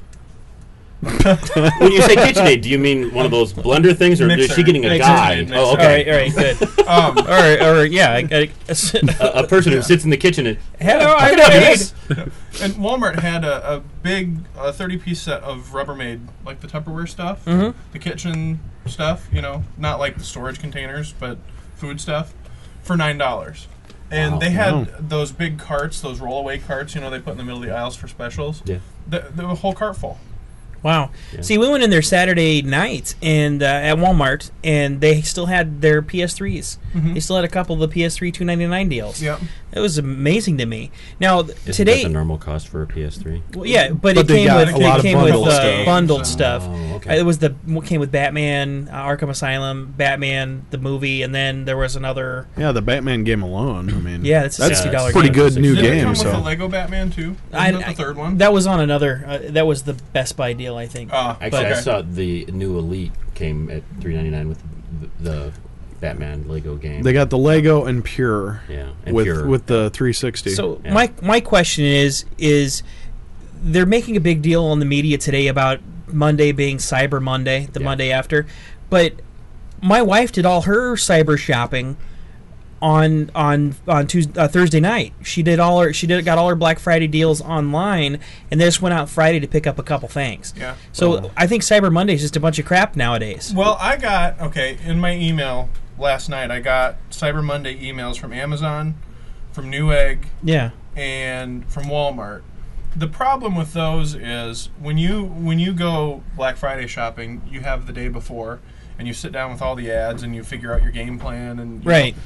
When you say KitchenAid, do you mean one of those blender things, or is she getting a guide? Mixer. Oh, okay. All right, good. Or yeah, a person who sits in the kitchen and hello, I I'm can do Wade. this. And Walmart had a big 30-piece set of Rubbermaid, like the Tupperware stuff, the kitchen stuff, not like the storage containers, but food stuff, for $9. And they had those big carts, those roll-away carts, they put in the middle of the aisles for specials. Yeah. The whole cart full. Wow. Yeah. See, we went in there Saturday night and at Walmart, and they still had their PS3s. They still had a couple of the PS3 $299 deals. Yep. It was amazing to me. Now, Isn't today... that the normal cost for a PS3? Well, yeah, but But it they came got with a lot of bundled stuff. bundled stuff. Oh, okay. It was came with Batman, Arkham Asylum, Batman the movie, and then there was another. Yeah, the Batman game alone. I mean, Yeah, that's a $60 game. pretty good new Did it game. come with So the Lego Batman, too? Isn't that the third one? That was on another. That was the Best Buy deal, I think. Actually, I saw the new Elite came at $3.99 with the Batman Lego game. they got the Lego and Pure. Yeah, and with Pure. with the 360. So Yeah. my question is they're making a big deal on the media today about Monday being Cyber Monday, the Monday after, but my wife did all her cyber shopping on Thursday night. She got all her Black Friday deals online, and they just went out Friday to pick up a couple things. Yeah. So I think Cyber Monday is just a bunch of crap nowadays. Well, I got, in my email last night, I got Cyber Monday emails from Amazon, from Newegg, Yeah. and from Walmart. The problem with those is when you go Black Friday shopping, you have the day before, and you sit down with all the ads and you figure out your game plan and Right.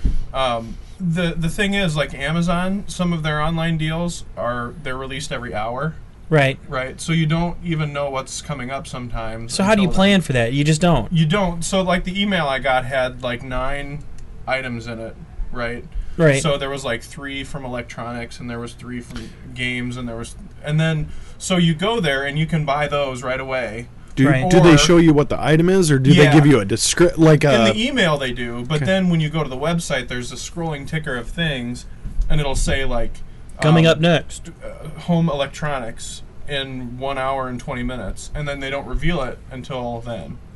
The thing is, like Amazon, some of their online deals they're released every hour. Right. Right. So you don't even know what's coming up sometimes. So how do you until plan for that? You just don't. You don't. So like the email I got had like 9 items in it, right? Right. So there was like 3 from electronics, and there was 3 from games, and then so you go there and you can buy those right away. do they show you what the item is, or do they give you a description? Like in the email they do, but then when you go to the website, there's a scrolling ticker of things, and it'll say like Coming up next, home electronics in 1 hour and 20 minutes, and then they don't reveal it until then.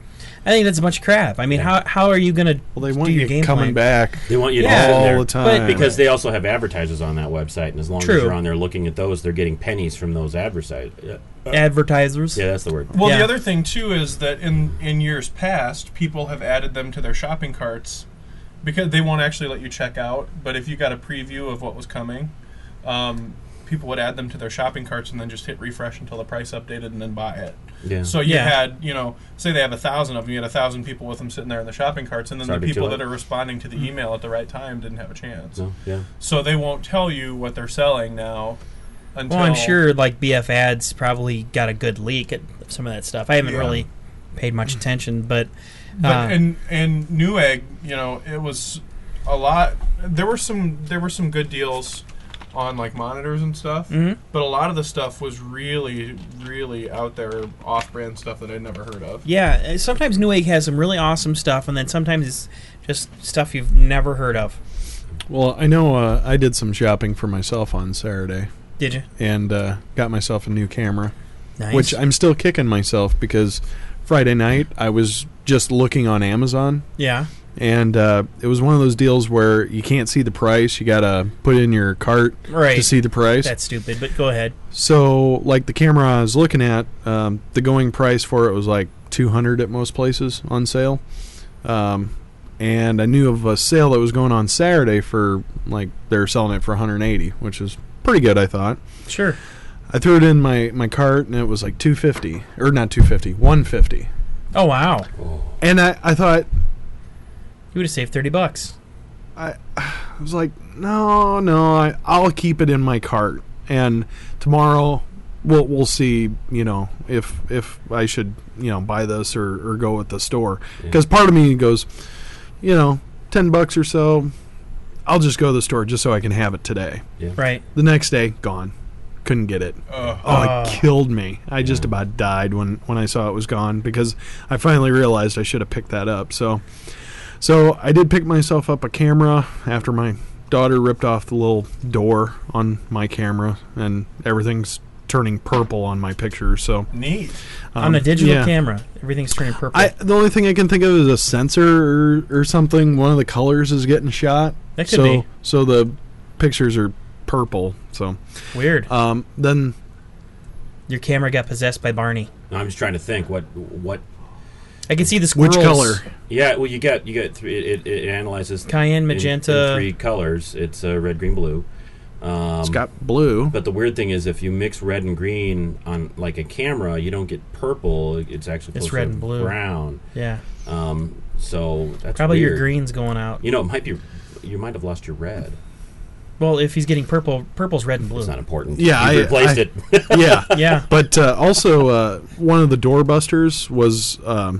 I think that's a bunch of crap. I mean, how are you going to Well, they want do your you game coming plan? back. They want you to Yeah. sit all there. the time. Because they also have advertisers on that website, and as long True. as you're on there looking at those, they're getting pennies from those advertisers. Advertisers. Yeah, that's the word. Well, Yeah. the other thing too is that in years past, people have added them to their shopping carts because they won't actually let you check out. But if you got a preview of what was coming, people would add them to their shopping carts and then just hit refresh until the price updated and then buy it. Yeah. So you Yeah. had, say they have 1,000 of them, you had 1,000 people with them sitting there in the shopping carts, and then Sorry the to people too that are responding to the email at the right time didn't have a chance. So, yeah. So they won't tell you what they're selling now until. Well, I'm sure like BF Ads probably got a good leak at some of that stuff. I haven't Yeah. really paid much attention, but But and Newegg, it was a lot. There were some good deals on like monitors and stuff, but a lot of the stuff was really, really out there, off-brand stuff that I'd never heard of. yeah, sometimes Newegg has some really awesome stuff, and then sometimes it's just stuff you've never heard of. Well, I know I did some shopping for myself on Saturday. Did you? And got myself a new camera. Nice. Which I'm still kicking myself because Friday night I was just looking on Amazon. Yeah. And it was one of those deals where you can't see the price. You got to put in your cart Right. to see the price. That's stupid, but go ahead. So, like the camera I was looking at, the going price for it was like $200 at most places on sale. And I knew of a sale that was going on Saturday for, like, they're selling it for $180, which is pretty good, I thought. Sure. I threw it in my cart, and it was like $250. Or not $250, $150. Oh, wow. And I thought... You would have saved $30. I was like, no, I'll keep it in my cart, and tomorrow we'll see, if I should, buy this or go with the store. Because part of me goes, $10 or so, I'll just go to the store just so I can have it today. Yeah. Right. The next day, gone. Couldn't get it. It killed me. I just about died when I saw it was gone because I finally realized I should have picked that up. So I did pick myself up a camera after my daughter ripped off the little door on my camera, and everything's turning purple on my pictures. So neat. On a digital camera, everything's turning purple. The only thing I can think of is a sensor or something. One of the colors is getting shot. That could be. So the pictures are purple. So weird. Then your camera got possessed by Barney. No, I'm just trying to think what. I can see the squirrels. Which color? Yeah, well, you get three. It analyzes cayenne, magenta, in 3 colors. It's red, green, blue. It's got blue. But the weird thing is, if you mix red and green on like a camera, you don't get purple. It's actually It's close red to and blue. brown. Yeah. So that's probably weird. your green's going out. It might be. You might have lost your red. Well, if he's getting purple, purple's red and blue. It's not important. Yeah, You I replaced it. Yeah, yeah. But also, one of the doorbusters was a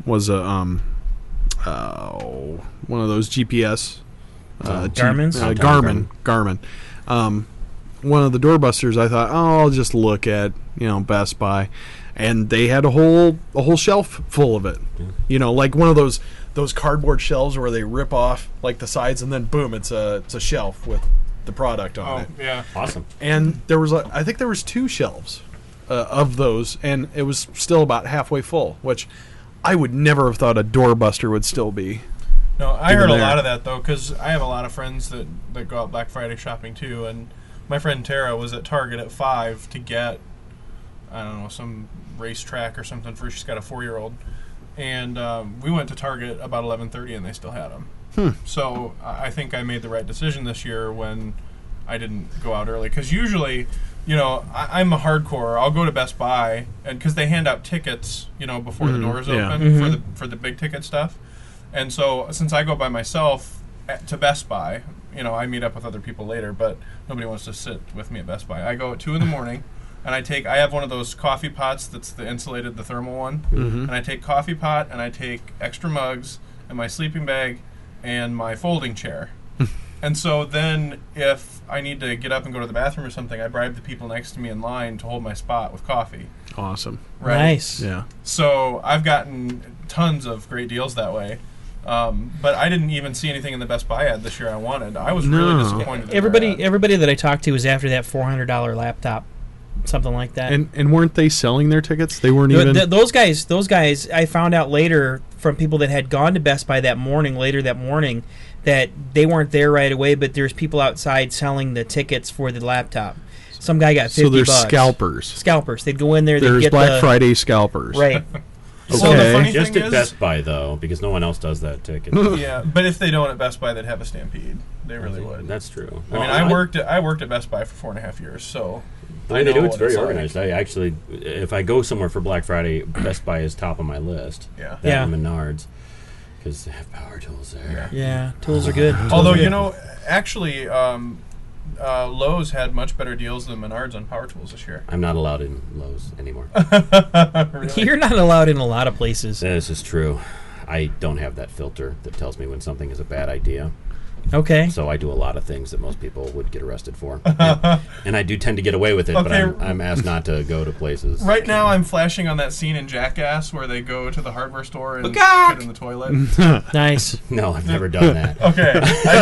one of those GPS Garmin's? Garmin. One of the doorbusters, I thought, I'll just look at Best Buy, and they had a whole shelf full of it. Like one of those cardboard shelves where they rip off like the sides, and then boom, it's a shelf with the product on it. Yeah, awesome. And there was I think there was 2 shelves of those, and it was still about halfway full, which I would never have thought a doorbuster would still be. No, I even heard a there. lot of that though, because I have a lot of friends that go out Black Friday shopping too, and my friend Tara was at Target at 5 to get, I don't know, some racetrack or something for, she's got a 4-year-old, and we went to Target about 11:30 and they still had them. So I think I made the right decision this year when I didn't go out early, because usually, I'm a hardcore. I'll go to Best Buy, and because they hand out tickets, before the doors open for the big ticket stuff. And so, since I go by myself to Best Buy, I meet up with other people later, but nobody wants to sit with me at Best Buy. I go at 2 in the morning, and I have one of those coffee pots that's the insulated, the thermal one, and I take coffee pot, and I take extra mugs, and my sleeping bag, and my folding chair. And so then, if I need to get up and go to the bathroom or something, I bribe the people next to me in line to hold my spot with coffee. Awesome. Right? Nice. Yeah. So I've gotten tons of great deals that way. But I didn't even see anything in the Best Buy ad this year I wanted. I was really disappointed. in their ad. Everybody that I talked to was after that $400 laptop, something like that. And weren't they selling their tickets? They weren't even. Those guys. I found out later from people that had gone to Best Buy later that morning, that they weren't there right away, but there's people outside selling the tickets for the laptop. Some guy got $50. So there's scalpers. Scalpers. They'd go in there. There's they'd get Black Friday scalpers. Right. So the funny Just thing at is, Best Buy, though, because no one else does that ticket. yeah, but if they don't at Best Buy, they'd have a stampede. They really would. That's true. I mean, I worked at Best Buy for 4.5 years, so The way they do it's very organized. I actually, if I go somewhere for Black Friday, Best Buy is top of my list. Yeah. That and Menards, because they have power tools there. Yeah, tools are good. Although, you know, actually, Lowe's had much better deals than Menards on power tools this year. I'm not allowed in Lowe's anymore. Really? You're not allowed in a lot of places. This is true. I don't have that filter that tells me when something is a bad idea. Okay. So I do a lot of things that most people would get arrested for. And I do tend to get away with it, but I'm asked not to go to places. Right now, I'm flashing on that scene in Jackass where they go to the hardware store and shit in the toilet. Nice. No, I've never done that. Okay.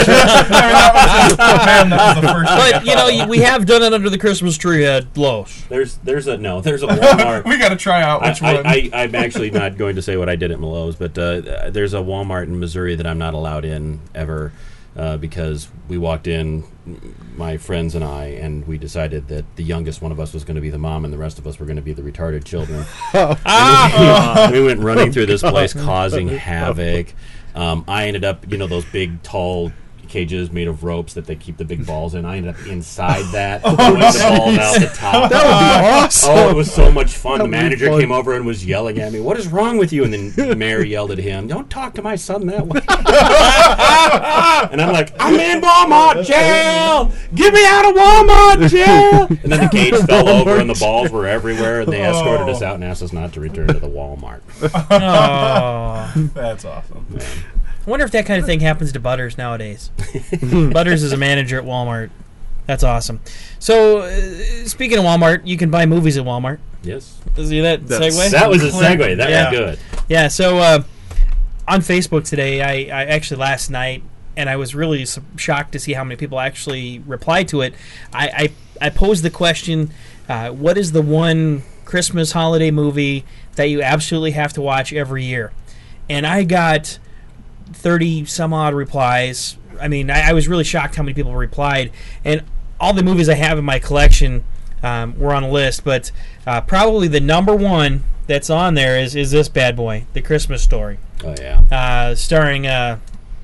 That was the first But, you know, we have done it under the Christmas tree at Lowe's. There's a Walmart. We got to try out which one. I'm actually not going to say what I did at Lowe's, but there's a Walmart in Missouri that I'm not allowed in ever. Because we walked in, my friends and I, and we decided that the youngest one of us was going to be the mom and the rest of us were going to be the retarded children. And we went running through this place causing havoc. I ended up, you know, those big, tall cages made of ropes that they keep the big balls in. I ended up inside that with the balls out the top. That would be awesome. Oh, it was so much fun. The That'd be manager fun. came over and was yelling at me, "What is wrong with you?" And then Mary yelled at him, "Don't talk to my son that way." And I'm like, "I'm in Walmart jail! Get me out of Walmart jail!" And then the cage fell over and the balls were everywhere, and they escorted us out and asked us not to return to the Walmart. Oh. That's awesome. Man. I wonder if that kind of thing happens to Butters nowadays. Butters is a manager at Walmart. That's awesome. So, speaking of Walmart, you can buy movies at Walmart. Yes. See that segue? That was a segue. That was good. Yeah, so on Facebook today, I actually last night, and I was really shocked to see how many people actually replied to it. I posed the question, what is the one Christmas holiday movie that you absolutely have to watch every year? And I got 30 some odd replies. I mean, I was really shocked how many people replied, and all the movies I have in my collection were on a list, but probably the number one that's on there is this bad boy, The Christmas Story. Oh yeah. Starring yeah,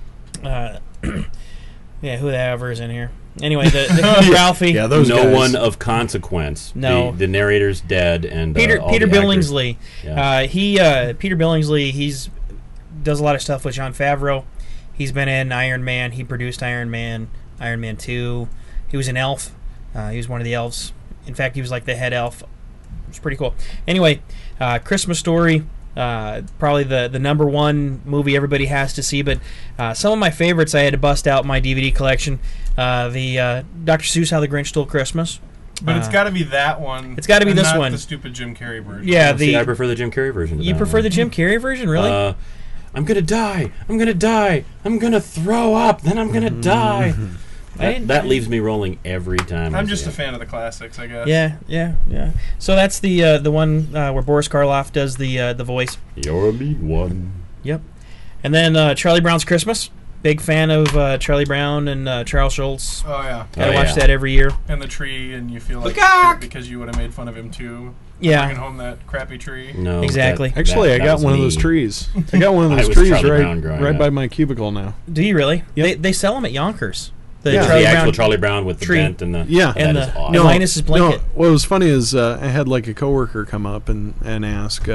whoever is in here. Anyway, the Ralphie. Yeah, those no guys. one of consequence. No. The narrator's dead, and Peter all the Billingsley. actors. Yeah. Peter Billingsley. Does a lot of stuff with Jon Favreau. He's been in Iron Man. He produced Iron Man 2. He was an elf. He was one of the elves. In fact, he was like the head elf. It's pretty cool. Anyway, Christmas Story, probably the number one movie everybody has to see. But some of my favorites I had to bust out my DVD collection. The Dr. Seuss, How the Grinch Stole Christmas. But it's got to be that one. It's got to be and this not one. The stupid Jim Carrey version. Yeah, See, I prefer the Jim Carrey version. To You that prefer one. the Jim Carrey version, really? I'm gonna die. I'm gonna die. I'm gonna throw up. Then I'm gonna die. That leaves me rolling every time. I'm just a fan of the classics, I guess. Yeah. So that's the one where Boris Karloff does the voice. You're a mean one. Yep. And then Charlie Brown's Christmas. Big fan of Charlie Brown and Charles Schultz. Oh yeah. I watch that every year. And the tree, and you feel like shit because you would have made fun of him too. Yeah. Bringing home that crappy tree. No, exactly. Actually, I got one of those trees. I got one of those trees right by my cubicle now. Do you really? Yep. They sell them at Yonkers. The actual Charlie Brown with the tree. vent and the and that is awesome. no, Linus's blanket. No, what was funny is I had like a coworker come up and ask,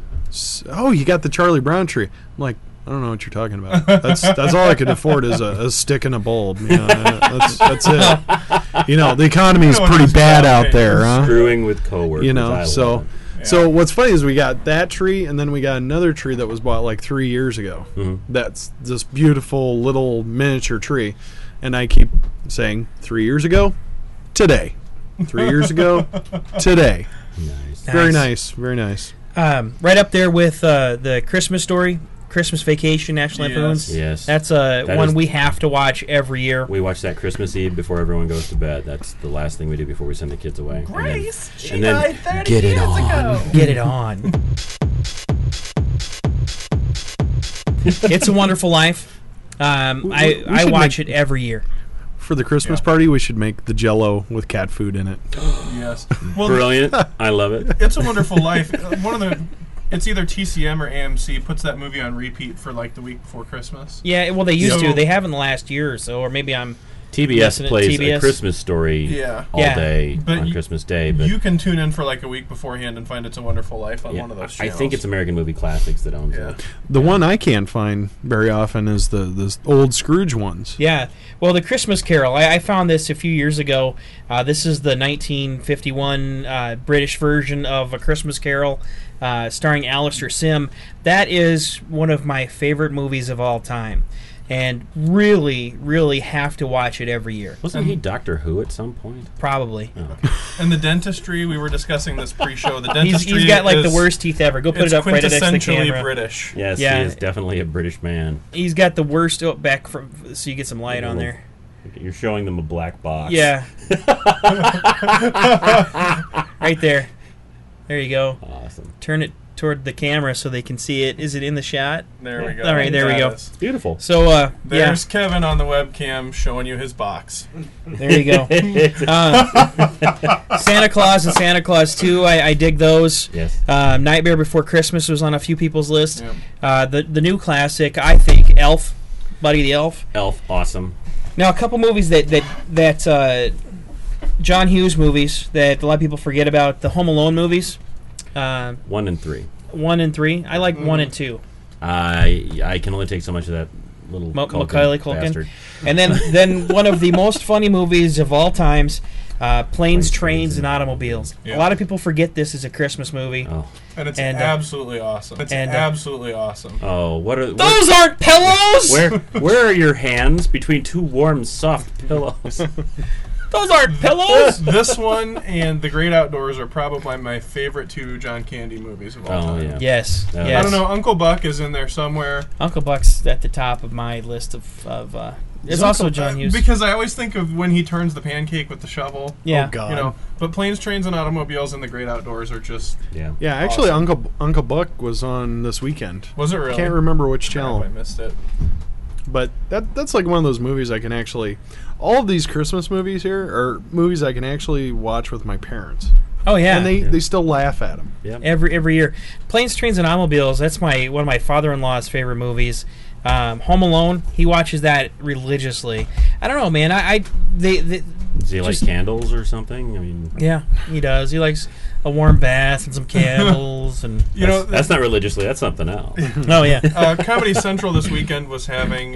"Oh, you got the Charlie Brown tree?" I'm like, "I don't know what you're talking about. That's all I could afford is a stick and a bulb. You know, that's it. You know, the economy is pretty bad out there, huh? Screwing with coworkers. You know, so what's funny is we got that tree, and then we got another tree that was bought like 3 years ago. Mm-hmm. That's this beautiful little miniature tree, and I keep saying 3 years ago, today. 3 years ago, today. Nice. Very nice. Very nice. Right up there with the Christmas Story. Christmas Vacation, National Lampoon's. Yes. That's one we have to watch every year. We watch that Christmas Eve before everyone goes to bed. That's the last thing we do before we send the kids away. Grace, and then, she and then, died 30 get it years on. ago. Get it on. It's a Wonderful Life. I watch it every year. For the Christmas party, we should make the Jell-O with cat food in it. Yes. Brilliant. I love it. It's a Wonderful Life. It's either TCM or AMC puts that movie on repeat for like the week before Christmas. Yeah, well, they used to. They have in the last year or so, or maybe I'm TBS plays TBS. A Christmas Story all day on Christmas Day. But you can tune in for like a week beforehand and find It's a Wonderful Life on one of those channels. I think it's American Movie Classics that owns it. The one I can't find very often is the old Scrooge ones. Yeah. Well, the Christmas Carol, I found this a few years ago. This is the 1951 British version of A Christmas Carol, starring Alistair Sim. That is one of my favorite movies of all time. And really, really have to watch it every year. Wasn't he Doctor Who at some point? Probably. Oh. And the dentistry, we were discussing this pre-show. The dentistry he's got like the worst teeth ever. Go put it up right next to the camera. British. Yes, he is definitely a British man. He's got the worst back from, so you get some light on there. You're showing them a black box. Yeah. Right there. There you go. Awesome. Turn it toward the camera so they can see it. Is it in the shot? There we go. All right, there we go. Beautiful. So, there's Kevin on the webcam showing you his box. There you go. Santa Claus and Santa Claus 2, I dig those. Yes. Nightmare Before Christmas was on a few people's list. Yep. The new classic, I think, Elf, Buddy the Elf. Elf, awesome. Now, a couple movies that John Hughes movies that a lot of people forget about, the Home Alone movies. 1 and 3. 1 and 3. I like 1 and 2. I can only take so much of that little Macaulay Culkin. bastard. And then one of the most funny movies of all times, Planes, Trains, and Automobiles. Yeah. A lot of people forget this is a Christmas movie. Oh. And it's absolutely awesome. It's absolutely awesome. Oh, what are those aren't pillows? Where are your hands between two warm, soft pillows? Those aren't pillows. This one and The Great Outdoors are probably my favorite two John Candy movies of all time. Yeah. Yes. Yes. Yes. I don't know. Uncle Buck is in there somewhere. Uncle Buck's at the top of my list of it's also John Hughes. Because I always think of when he turns the pancake with the shovel. Yeah. Oh, God. You know, but Planes, Trains, and Automobiles and The Great Outdoors are just Yeah, actually, awesome. Uncle Buck was on this weekend. Was it really? Can't remember which channel. I missed it. But that's like one of those movies I can actually... All of these Christmas movies here are movies I can actually watch with my parents. Oh yeah, and they still laugh at them. Yeah. Every year. Planes, Trains, and Automobiles. That's one of my father-in-law's favorite movies. Home Alone. He watches that religiously. I don't know, man. Does he like candles or something? I mean, yeah, he does. He likes a warm bath and some candles, and that's not religiously. That's something else. Oh yeah. Comedy Central this weekend was having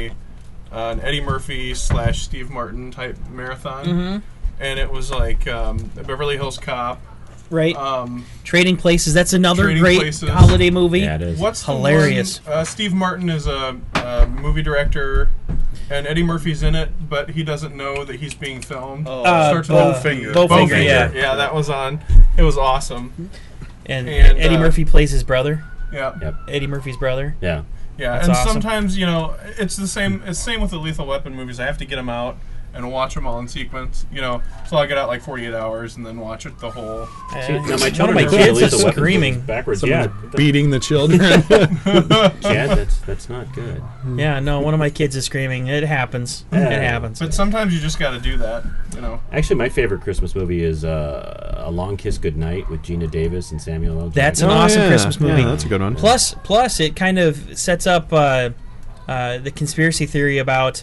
an Eddie Murphy / Steve Martin type marathon, and it was like a Beverly Hills Cop. Right. Trading Places. That's another Trading great Places. holiday movie. Yeah, it is. What's hilarious? The one, Steve Martin is a movie director, and Eddie Murphy's in it, but he doesn't know that he's being filmed. Starts with Bowfinger. Bowfinger. Yeah. Yeah, that was on. It was awesome. And Eddie Murphy plays his brother. Yeah. Yep. Eddie Murphy's brother. Yeah. Yeah, That's and awesome. sometimes, it's the same. It's the same with the Lethal Weapon movies. I have to get them out and watch them all in sequence. So I'll get out like 48 hours and then watch it the whole. See, now my One of children my include kids Lethal is Weapon screaming. movies backwards. Someone's Yeah, beating the children. yeah, that's not good. Yeah, no, one of my kids is screaming. It happens. Yeah. It happens. But sometimes you just got to do that. Actually, my favorite Christmas movie is A Long Kiss Goodnight with Gina Davis and Samuel L. Jackson. That's an awesome Christmas movie. Yeah, that's a good one. Plus, it kind of sets up the conspiracy theory about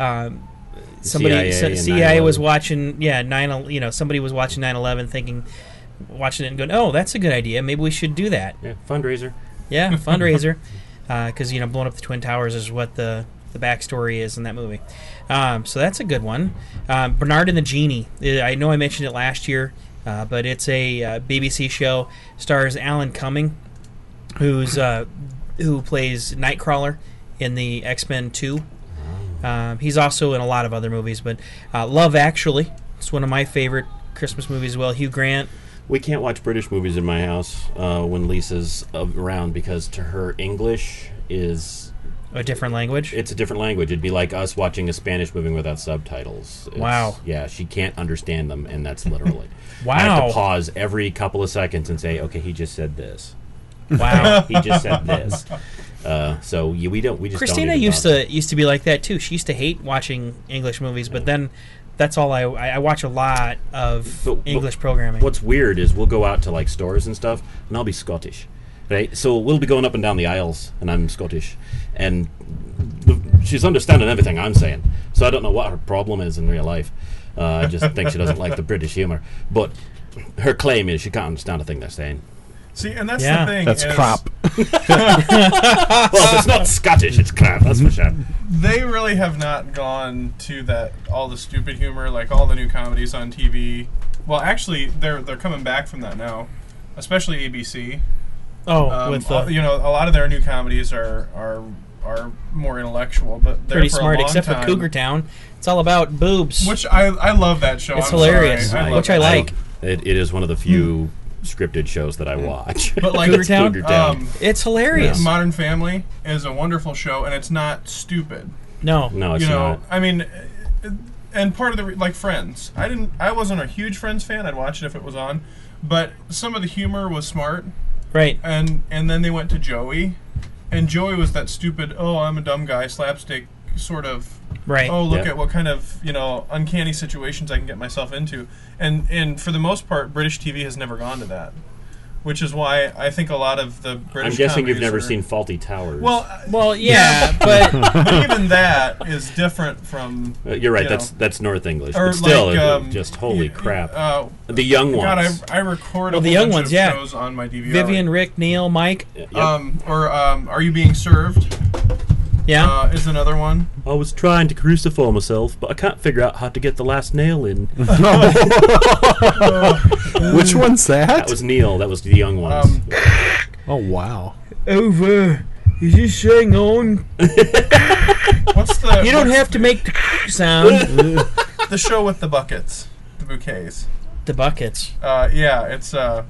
CIA was watching. Yeah, somebody was watching 9/11, watching it and going, "Oh, that's a good idea. Maybe we should do that." Yeah, fundraiser. Yeah, fundraiser. Because blowing up the Twin Towers is what the backstory is in that movie. So that's a good one. Bernard and the Genie. I know I mentioned it last year, but it's a BBC show. Stars Alan Cumming, who plays Nightcrawler in the X-Men 2. He's also in a lot of other movies, but Love Actually. It's one of my favorite Christmas movies as well. Hugh Grant. We can't watch British movies in my house when Lisa's around because to her English is a different language. It's a different language. It'd be like us watching a Spanish movie without subtitles. Wow. Yeah, she can't understand them, and that's literally. Wow. I have to pause every couple of seconds and say, "Okay, he just said this." Wow. He just said this. So we just Christina don't even used to be like that too. She used to hate watching English movies, but then that's all I watch a lot of English programming. What's weird is we'll go out to like stores and stuff, and I'll be Scottish, right? So we'll be going up and down the aisles, and I'm Scottish, and she's understanding everything I'm saying. So I don't know what her problem is in real life. I just think she doesn't like the British humor. But her claim is she can't understand a thing they're saying. See, and that's the thing. That's crap. Well, if it's not Scottish, it's crap. That's for sure. They really have not gone to that all the stupid humor, like all the new comedies on TV. Well, actually, they're coming back from that now, especially ABC. Oh, with a lot of their new comedies are more intellectual, but they're pretty for smart. a long Except time, for Cougar Town, it's all about boobs. which I love that show. It's I'm hilarious, sorry. which I like. It is one of the few scripted shows that I watch. But like Cougar Town? Cougar Town. It's hilarious. Modern Family is a wonderful show, and it's not stupid. No, it's not. I mean, and part of the like Friends. I wasn't a huge Friends fan. I'd watch it if it was on, but some of the humor was smart. Right. And then they went to Joey, and Joey was that stupid, oh, I'm a dumb guy, slapstick sort of. Right. Oh, look at what kind of uncanny situations I can get myself into, and for the most part, British TV has never gone to that, which is why I think a lot of the British. I'm guessing you've comedies never are- seen Faulty Towers. Well, yeah, but even that is different from. You're right. you know, That's North English, or but still, like, just holy crap. The God, young ones. I record Well, a the whole young bunch ones, of yeah. shows on my DVR. Vivian, Rick, Neil, Mike. Are You Being Served? Yeah. Is another one. I was trying to crucify myself, but I can't figure out how to get the last nail in. Which one's that? That was Neil. That was the young ones. Oh wow. Over. Is this saying on? What's the? You don't have to make the sound. The show with the buckets, the bouquets. The buckets. Yeah, it's on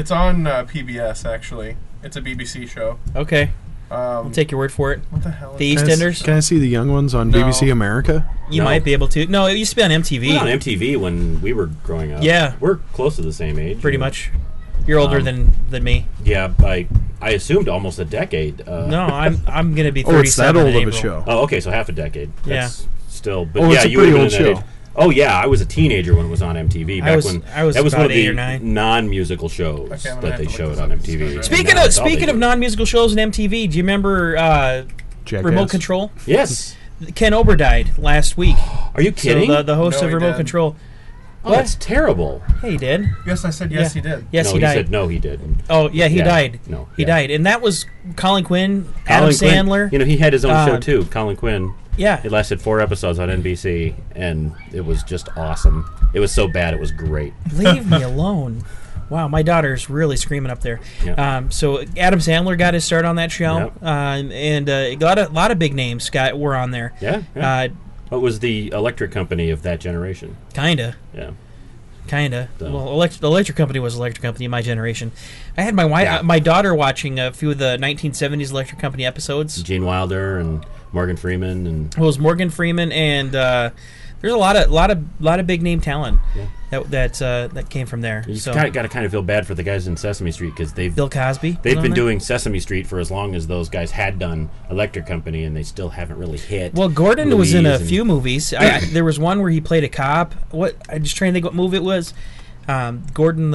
PBS actually. It's a BBC show. Okay. I'll take your word for it. What the hell? The Can EastEnders. I see the young ones on BBC America? You might be able to. No, it used to be on MTV. We were on MTV when we were growing up. Yeah. We're close to the same age. Pretty much. You're older than me. Yeah, I assumed almost a decade. No, I'm gonna be 37. Oh, it's that old in of a April. show. Oh, okay, so half a decade. That's still, but Oh, yeah, it's a you would pretty have been old in that show. age. Oh yeah, I was a teenager when it was on MTV. Back I was when that was one about of 8 the or 9. non-musical shows Okay, I'm gonna that have they to look showed this on up. MTV. Speaking of non-musical shows on MTV, do you remember Jackass. Remote Control? Yes. Ken Ober died last week. Are you kidding? So the host No, of he Remote did. Control. Oh, that's terrible. Yeah, he did. Yes, I said yes. He did. Yes, no, he died. said no, he did. Oh, yeah, he Yeah. died. No, he yeah. died, and that was Colin Quinn, Adam Colin Quinn, Sandler. you know, he had his own show too. Colin Quinn. Yeah. It lasted 4 episodes on NBC, and it was just awesome. It was so bad, it was great. Leave me alone. Wow, my daughter's really screaming up there. Yeah. So Adam Sandler got his start on that show, Yep. and a lot of big names were on there. Yeah. What was the electric company of that generation? Kinda. Yeah. Kinda. So. Well, the electric company was electric company in my generation. I had my daughter watching a few of the 1970s electric company episodes. Gene Wilder and Morgan Freeman and Well, it was Morgan Freeman, and there's a lot of big name talent that came from there. you So got to kind of feel bad for the guys in Sesame Street because Bill Cosby. They've was been on there? doing Sesame Street for as long as those guys had done Electric Company, and they still haven't really hit. Well, Gordon was in a Louise few movies. There was one where he played a cop. I'm just trying to think what movie it was. Gordon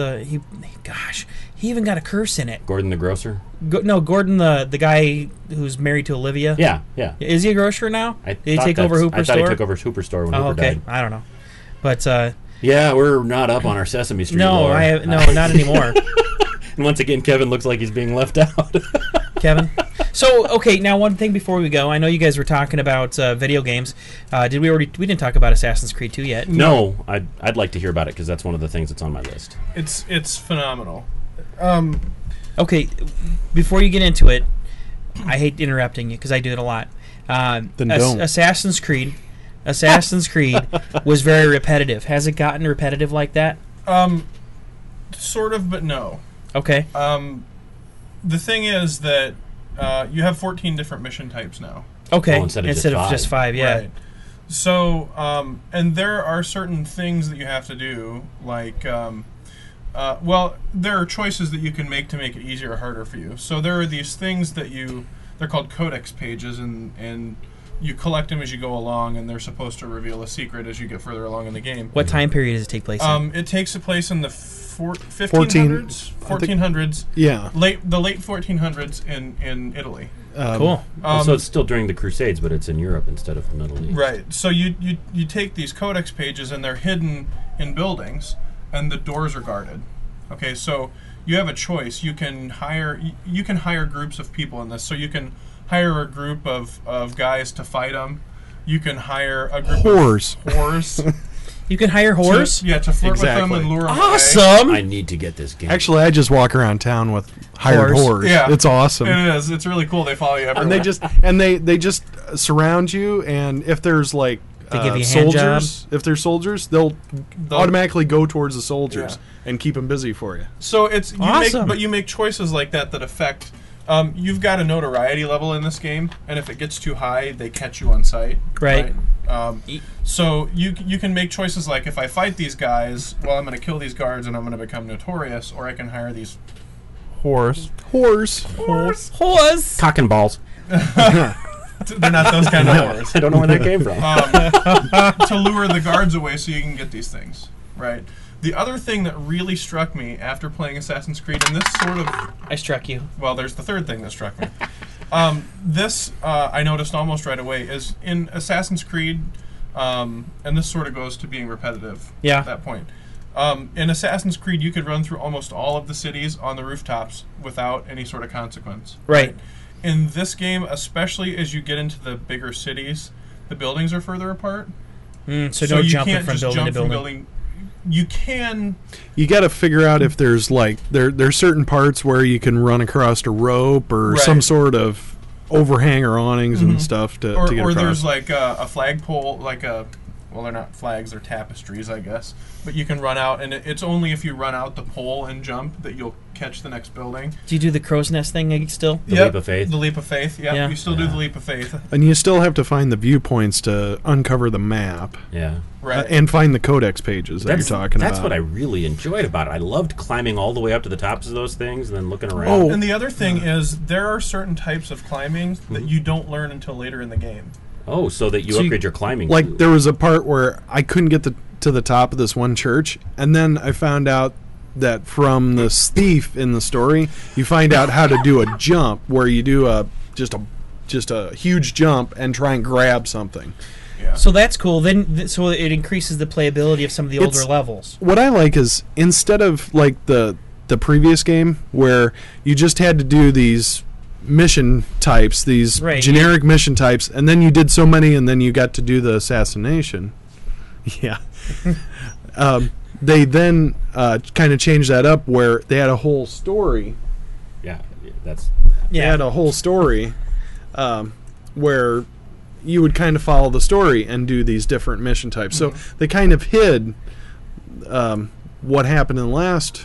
he even got a curse in it. Gordon the Grocer? Gordon the guy who's married to Olivia. Yeah. Is he a grocer now? Did he thought take over that's- Hooper I Store? thought he took over Hooper Store when Hooper okay. died. I don't know, but Yeah, we're not up on our Sesame Street no, lore. not anymore. And once again, Kevin looks like he's being left out. Kevin. So, okay, now one thing before we go. I know you guys were talking about video games. We didn't talk about Assassin's Creed 2 yet. No, I'd like to hear about it because that's one of the things that's on my list. It's phenomenal. Okay, before you get into it, I hate interrupting you because I do it a lot. Then don't. Assassin's Creed was very repetitive. Has it gotten repetitive like that? Sort of, but no. Okay. The thing is that you have 14 different mission types now. Okay. Oh, instead of just 5, yeah. Right. So, and there are certain things that you have to do, like Well, there are choices that you can make to make it easier or harder for you. So there are these things that they're called codex pages, and you collect them as you go along, and they're supposed to reveal a secret as you get further along in the game. What time period does it take place in? It takes place in the 1500s. 1400s. Yeah. The late 1400s in Italy. Cool. So it's still during the Crusades, but it's in Europe instead of the Middle East. Right. So you take these codex pages, and they're hidden in buildings, and the doors are guarded. Okay, so you have a choice. You can hire groups of people in this. So you can hire a group of guys to fight them. You can hire a group Whores. of whores. You can hire whores? To flirt with them and lure them awesome! away. I need to get this game. Actually, I just walk around town with hired whores. Yeah. It's awesome. It is. It's really cool. They follow you everywhere. And they just surround you, and if there's like they give you a hand soldiers, job. if they're soldiers, they'll automatically go towards the soldiers and keep them busy for you. So it's awesome. you make choices like that affect. You've got a notoriety level in this game, and if it gets too high, they catch you on sight. Right. So you can make choices like, if I fight these guys, well, I'm going to kill these guards and I'm going to become notorious, or I can hire these whores. Cock and balls. They're not those kind of whores. I don't know where that came from. To lure the guards away so you can get these things, right? The other thing that really struck me after playing Assassin's Creed, and this sort of... I struck you. Well, there's the third thing that struck me. I noticed almost right away, is in Assassin's Creed, and this sort of goes to being repetitive at that point. In Assassin's Creed, you could run through almost all of the cities on the rooftops without any sort of consequence. Right. In this game, especially as you get into the bigger cities, the buildings are further apart. So no you jumping can't from just building jump to from building. You can. You got to figure out if there's like there's certain parts where you can run across a rope or some sort of overhang or awnings and stuff to get across. Or there's like a flagpole, like a... Well, they're not flags, they're tapestries, I guess. But you can run out, and it's only if you run out the pole and jump that you'll catch the next building. Do you do the crow's nest thing still? The leap of faith? The leap of faith, yeah. You still do the leap of faith. And you still have to find the viewpoints to uncover the map. Yeah. Right. And find the codex pages that you're talking about. That's what I really enjoyed about it. I loved climbing all the way up to the tops of those things and then looking around. Oh, and the other thing is there are certain types of climbing that you don't learn until later in the game. Oh, so that you upgrade your climbing. Like, there was a part where I couldn't get to the top of this one church, and then I found out that from the thief in the story, you find out how to do a jump where you do just a huge jump and try and grab something. Yeah. So that's cool. Then, so it increases the playability of some of the older levels. What I like is, instead of like the previous game where you just had to do these mission types, these generic mission types, and then you did so many, and then you got to do the assassination. Yeah. They then kind of changed that up where they had a whole story. Yeah, They had a whole story where you would kind of follow the story and do these different mission types. So they kind of hid what happened in the last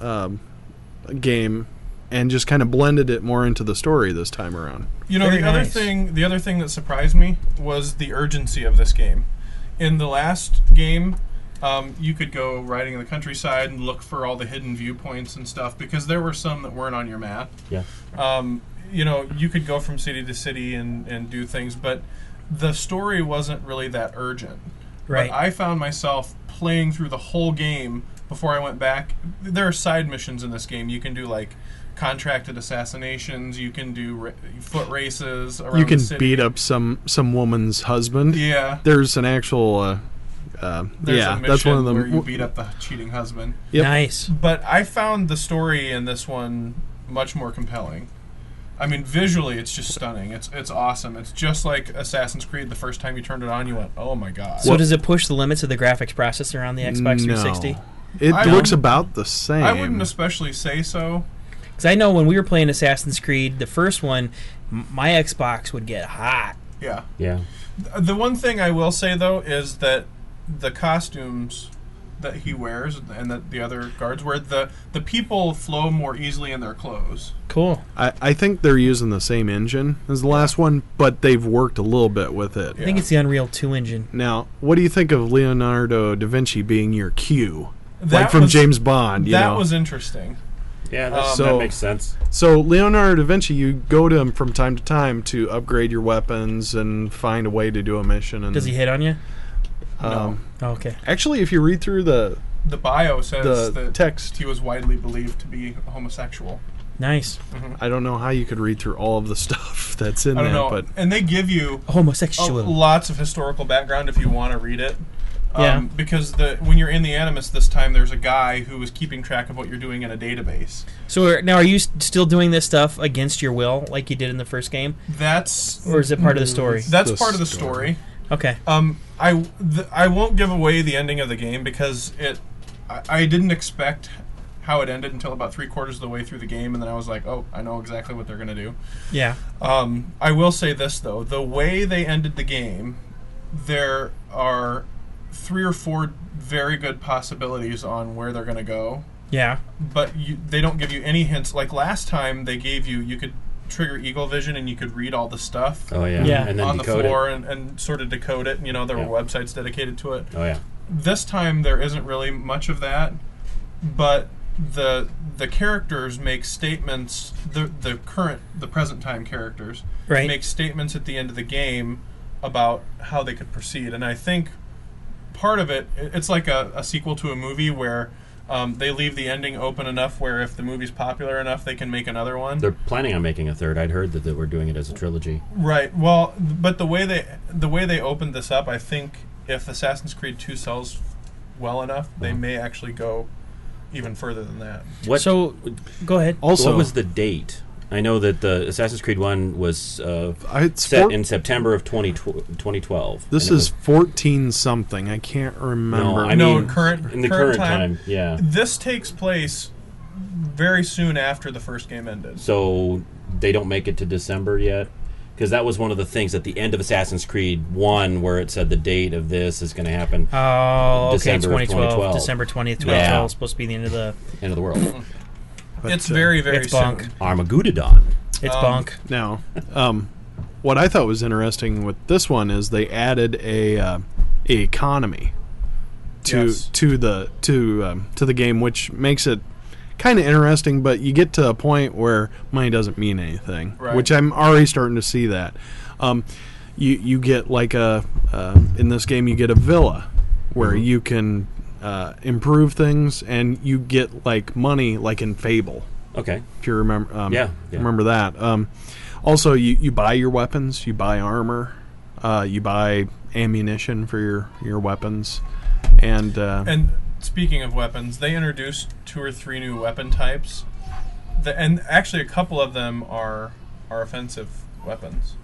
game and just kind of blended it more into the story this time around. You know, the other thing that surprised me was the urgency of this game. In the last game, you could go riding in the countryside and look for all the hidden viewpoints and stuff, because there were some that weren't on your map. Yeah. You know, you could go from city to city and do things, but the story wasn't really that urgent. Right. But I found myself playing through the whole game before I went back. There are side missions in this game. You can do, like, contracted assassinations. You can do foot races around You can the city. beat up some woman's husband. Yeah. There's an actual... There's a mission that's one of them where you beat up the cheating husband. Yep. Nice. But I found the story in this one much more compelling. I mean, visually, it's just stunning. It's awesome. It's just like Assassin's Creed. The first time you turned it on, you went, "Oh my god!" So does it push the limits of the graphics processor on the Xbox 360? It looks about the same. I wouldn't especially say so. Because I know when we were playing Assassin's Creed, the first one, my Xbox would get hot. Yeah. Yeah. The one thing I will say, though, is that the costumes that he wears and that the other guards wear, the people flow more easily in their clothes. Cool. I think they're using the same engine as the last one, but they've worked a little bit with it. I think it's the Unreal 2 engine. Now, what do you think of Leonardo da Vinci being your Q? like from James Bond. That was interesting. Yeah, that makes sense. So Leonardo da Vinci, you go to him from time to time to upgrade your weapons and find a way to do a mission. And Does he hit on you? No. Oh, okay. Actually, if you read through the bio says the that text, he was widely believed to be homosexual. Nice. I don't know how you could read through all of the stuff that's in I don't there, know. but And they give you homosexual lots of historical background if you want to read it. Yeah. Because when you're in the Animus this time, there's a guy who was keeping track of what you're doing in a database. So now, are you still doing this stuff against your will, like you did in the first game? Or is it part of the story? That's part of the story. Okay. I won't give away the ending of the game because I didn't expect how it ended until about 3/4 of the way through the game, and then I was like, oh, I know exactly what they're going to do. Yeah. I will say this, though. The way they ended the game, there are 3 or 4 very good possibilities on where they're going to go. Yeah. But they don't give you any hints. Like last time, they gave you could trigger Eagle Vision and you could read all the stuff Oh, yeah. And then on the decode floor it. and sort of decode it. There were websites dedicated to it. Oh, yeah. This time, there isn't really much of that, but the characters make statements. The present time characters make statements at the end of the game about how they could proceed, and I think part of it's like a sequel to a movie where they leave the ending open enough where if the movie's popular enough, they can make another one. They're planning on making a third. I'd heard that they were doing it as a trilogy. Right. Well, but the way they opened this up, I think if Assassin's Creed 2 sells well enough, they may actually go even further than that. So, go ahead. Also, what was the date? I know that the Assassin's Creed 1 was set in September of 2012. This is 14-something. I can't remember. No, I mean, current in the current time, yeah. This takes place very soon after the first game ended. So they don't make it to December yet? Because that was one of the things at the end of Assassin's Creed 1 where it said the date of this is going to happen. Oh, okay, December 2012. December 20th, 2012 is supposed to be the end of the world. But, it's very, very soon. Armageddon. It's bunk. Now, what I thought was interesting with this one is they added a economy to the game, which makes it kind of interesting. But you get to a point where money doesn't mean anything, which I'm already starting to see that. You get like in this game you get a villa where you can improve things, and you get like money like in Fable. Okay. If you remember, yeah. remember that. Also, you buy your weapons, you buy armor, you buy ammunition for your weapons, and speaking of weapons, they introduced 2 or 3 new weapon types, and actually a couple of them are offensive weapons.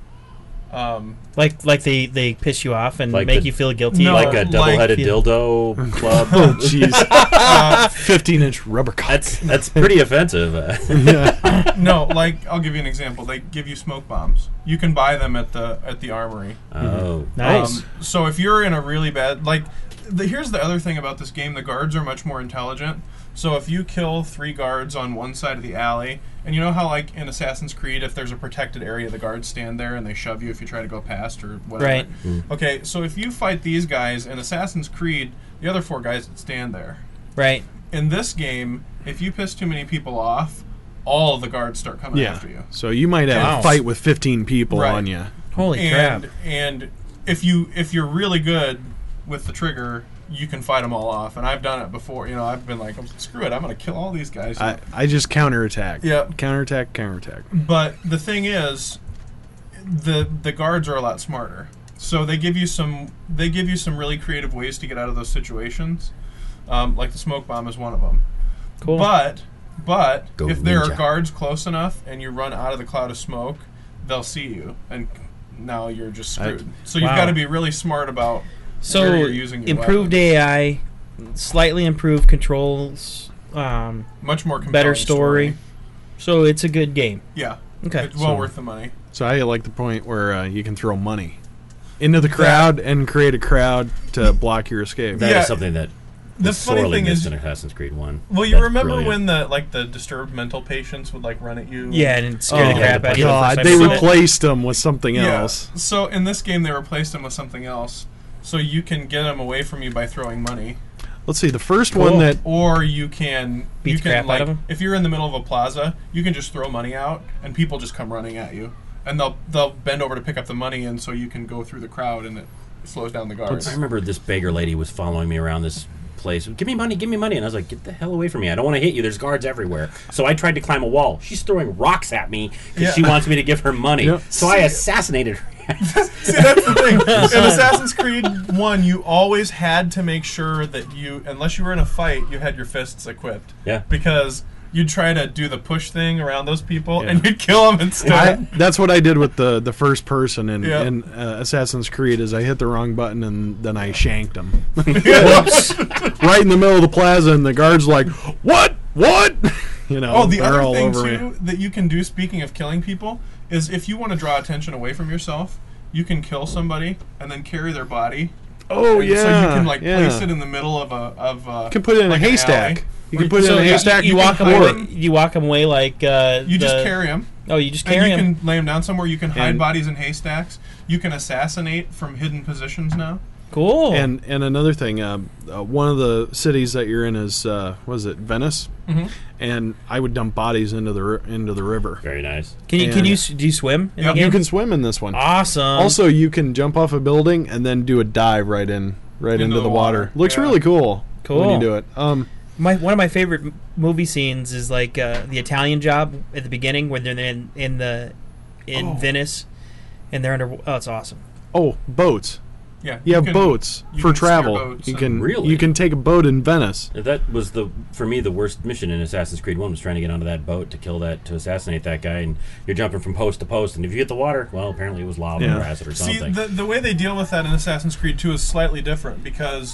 Like they piss you off and like make you feel guilty. No, like a double-headed dildo club. Oh, jeez. 15-inch rubber cock. That's pretty offensive. No, like I'll give you an example. They give you smoke bombs. You can buy them at the armory. Oh, nice. So if you're in a really bad here's the other thing about this game: the guards are much more intelligent. So if you kill 3 guards on one side of the alley, and you know how like in Assassin's Creed, if there's a protected area, the guards stand there and they shove you if you try to go past or whatever. Right. Okay, so if you fight these guys in Assassin's Creed, the other 4 guys would stand there. Right. In this game, if you piss too many people off, all of the guards start coming after you. So you might have a fight with 15 people on you. Holy crap! And if you're really good with the trigger, you can fight them all off, and I've done it before. I've been like, screw it, I'm going to kill all these guys. I just counterattack. Yeah, counterattack. But the thing is, the guards are a lot smarter, so they give you some really creative ways to get out of those situations. Like the smoke bomb is one of them. Cool. But if there are ninja. guards close enough and you run out of the cloud of smoke, they'll see you, and now you're just screwed. So you've got to be really smart about. So improved AI, slightly improved controls, much more better story. So it's a good game. Yeah. Okay. It's well worth the money. So I like the point where you can throw money into the crowd and create a crowd to block your escape. That is something that the funny sorely thing missed is in Assassin's Creed 1. Well, you remember when the disturbed mental patients would run at you? Yeah, and scare the crap out of you. God, they replaced them with something else. So in this game, they replaced them with something else. So you can get them away from you by throwing money. let's see, the first Cool. one that Or you can Beat the crap out of 'em? if you're in the middle of a plaza, you can just throw money out and people just come running at you, and they'll bend over to pick up the money, and so you can go through the crowd, and it slows down the guards. I remember this beggar lady was following me around this place. Give me money, and I was like, get the hell away from me! I don't want to hit you. There's guards everywhere. So I tried to climb a wall. She's throwing rocks at me because she wants me to give her money. Yep. So I assassinated her. See, that's the thing. In Assassin's Creed 1, you always had to make sure that you, unless you were in a fight, you had your fists equipped. Yeah. Because you'd try to do the push thing around those people, and you'd kill them instead. that's what I did with the first person in, Yeah. in Assassin's Creed is I hit the wrong button and then I shanked him. Right in the middle of the plaza, and the guard's like, what? You know, Oh, the they're other all thing, over too, me. that you can do, speaking of killing people, is if you want to draw attention away from yourself, you can kill somebody and then carry their body. Oh, And yeah. So you can, like, yeah. place it in the middle of a You can put it in like a an haystack. alley. You can put it in a haystack. You walk them hide away. them. You walk them away like You just carry them. Oh, you just And carry you them. can lay them down somewhere. You can hide And- bodies in haystacks. You can assassinate from hidden positions now. Cool. And another thing, one of the cities that you're in is was it Venice? Mm-hmm. And I would dump bodies into the river. Very nice. do you swim? In the game? You can swim in this one. Awesome. Also, you can jump off a building and then do a dive right into the water. Looks really cool. Cool. when you do it. One of my favorite movie scenes is like the Italian Job at the beginning when they're in Venice, and they're under. Oh, it's awesome. Oh, boats. Yeah, you have boats you for can steer travel. boats You and- can you can take a boat in Venice. That was for me the worst mission in Assassin's Creed 1 was trying to get onto that boat to assassinate that guy, and you're jumping from post to post, and if you hit the water, well, apparently it was lava or acid or something. See, the way they deal with that in Assassin's Creed 2 is slightly different because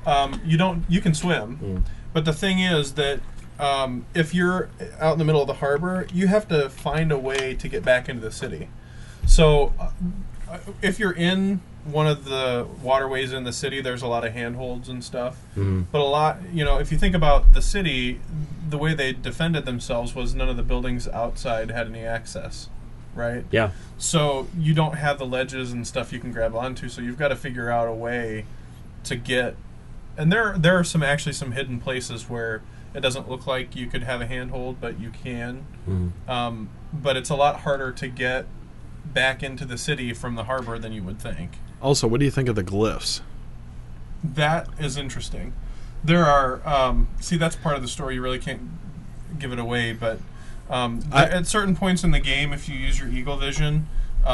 you can swim, but the thing is that if you're out in the middle of the harbor, you have to find a way to get back into the city. So if you're in one of the waterways in the city, there's a lot of handholds and stuff. Mhm. But a lot, if you think about the city, the way they defended themselves was none of the buildings outside had any access, right? Yeah. So you don't have the ledges and stuff you can grab onto, so you've got to figure out a way to get. And there are some hidden places where it doesn't look like you could have a handhold, but you can. Mhm. But it's a lot harder to get back into the city from the harbor than you would think. Also, what do you think of the glyphs? That is interesting. There are that's part of the story. You really can't give it away, but at certain points in the game, if you use your eagle vision,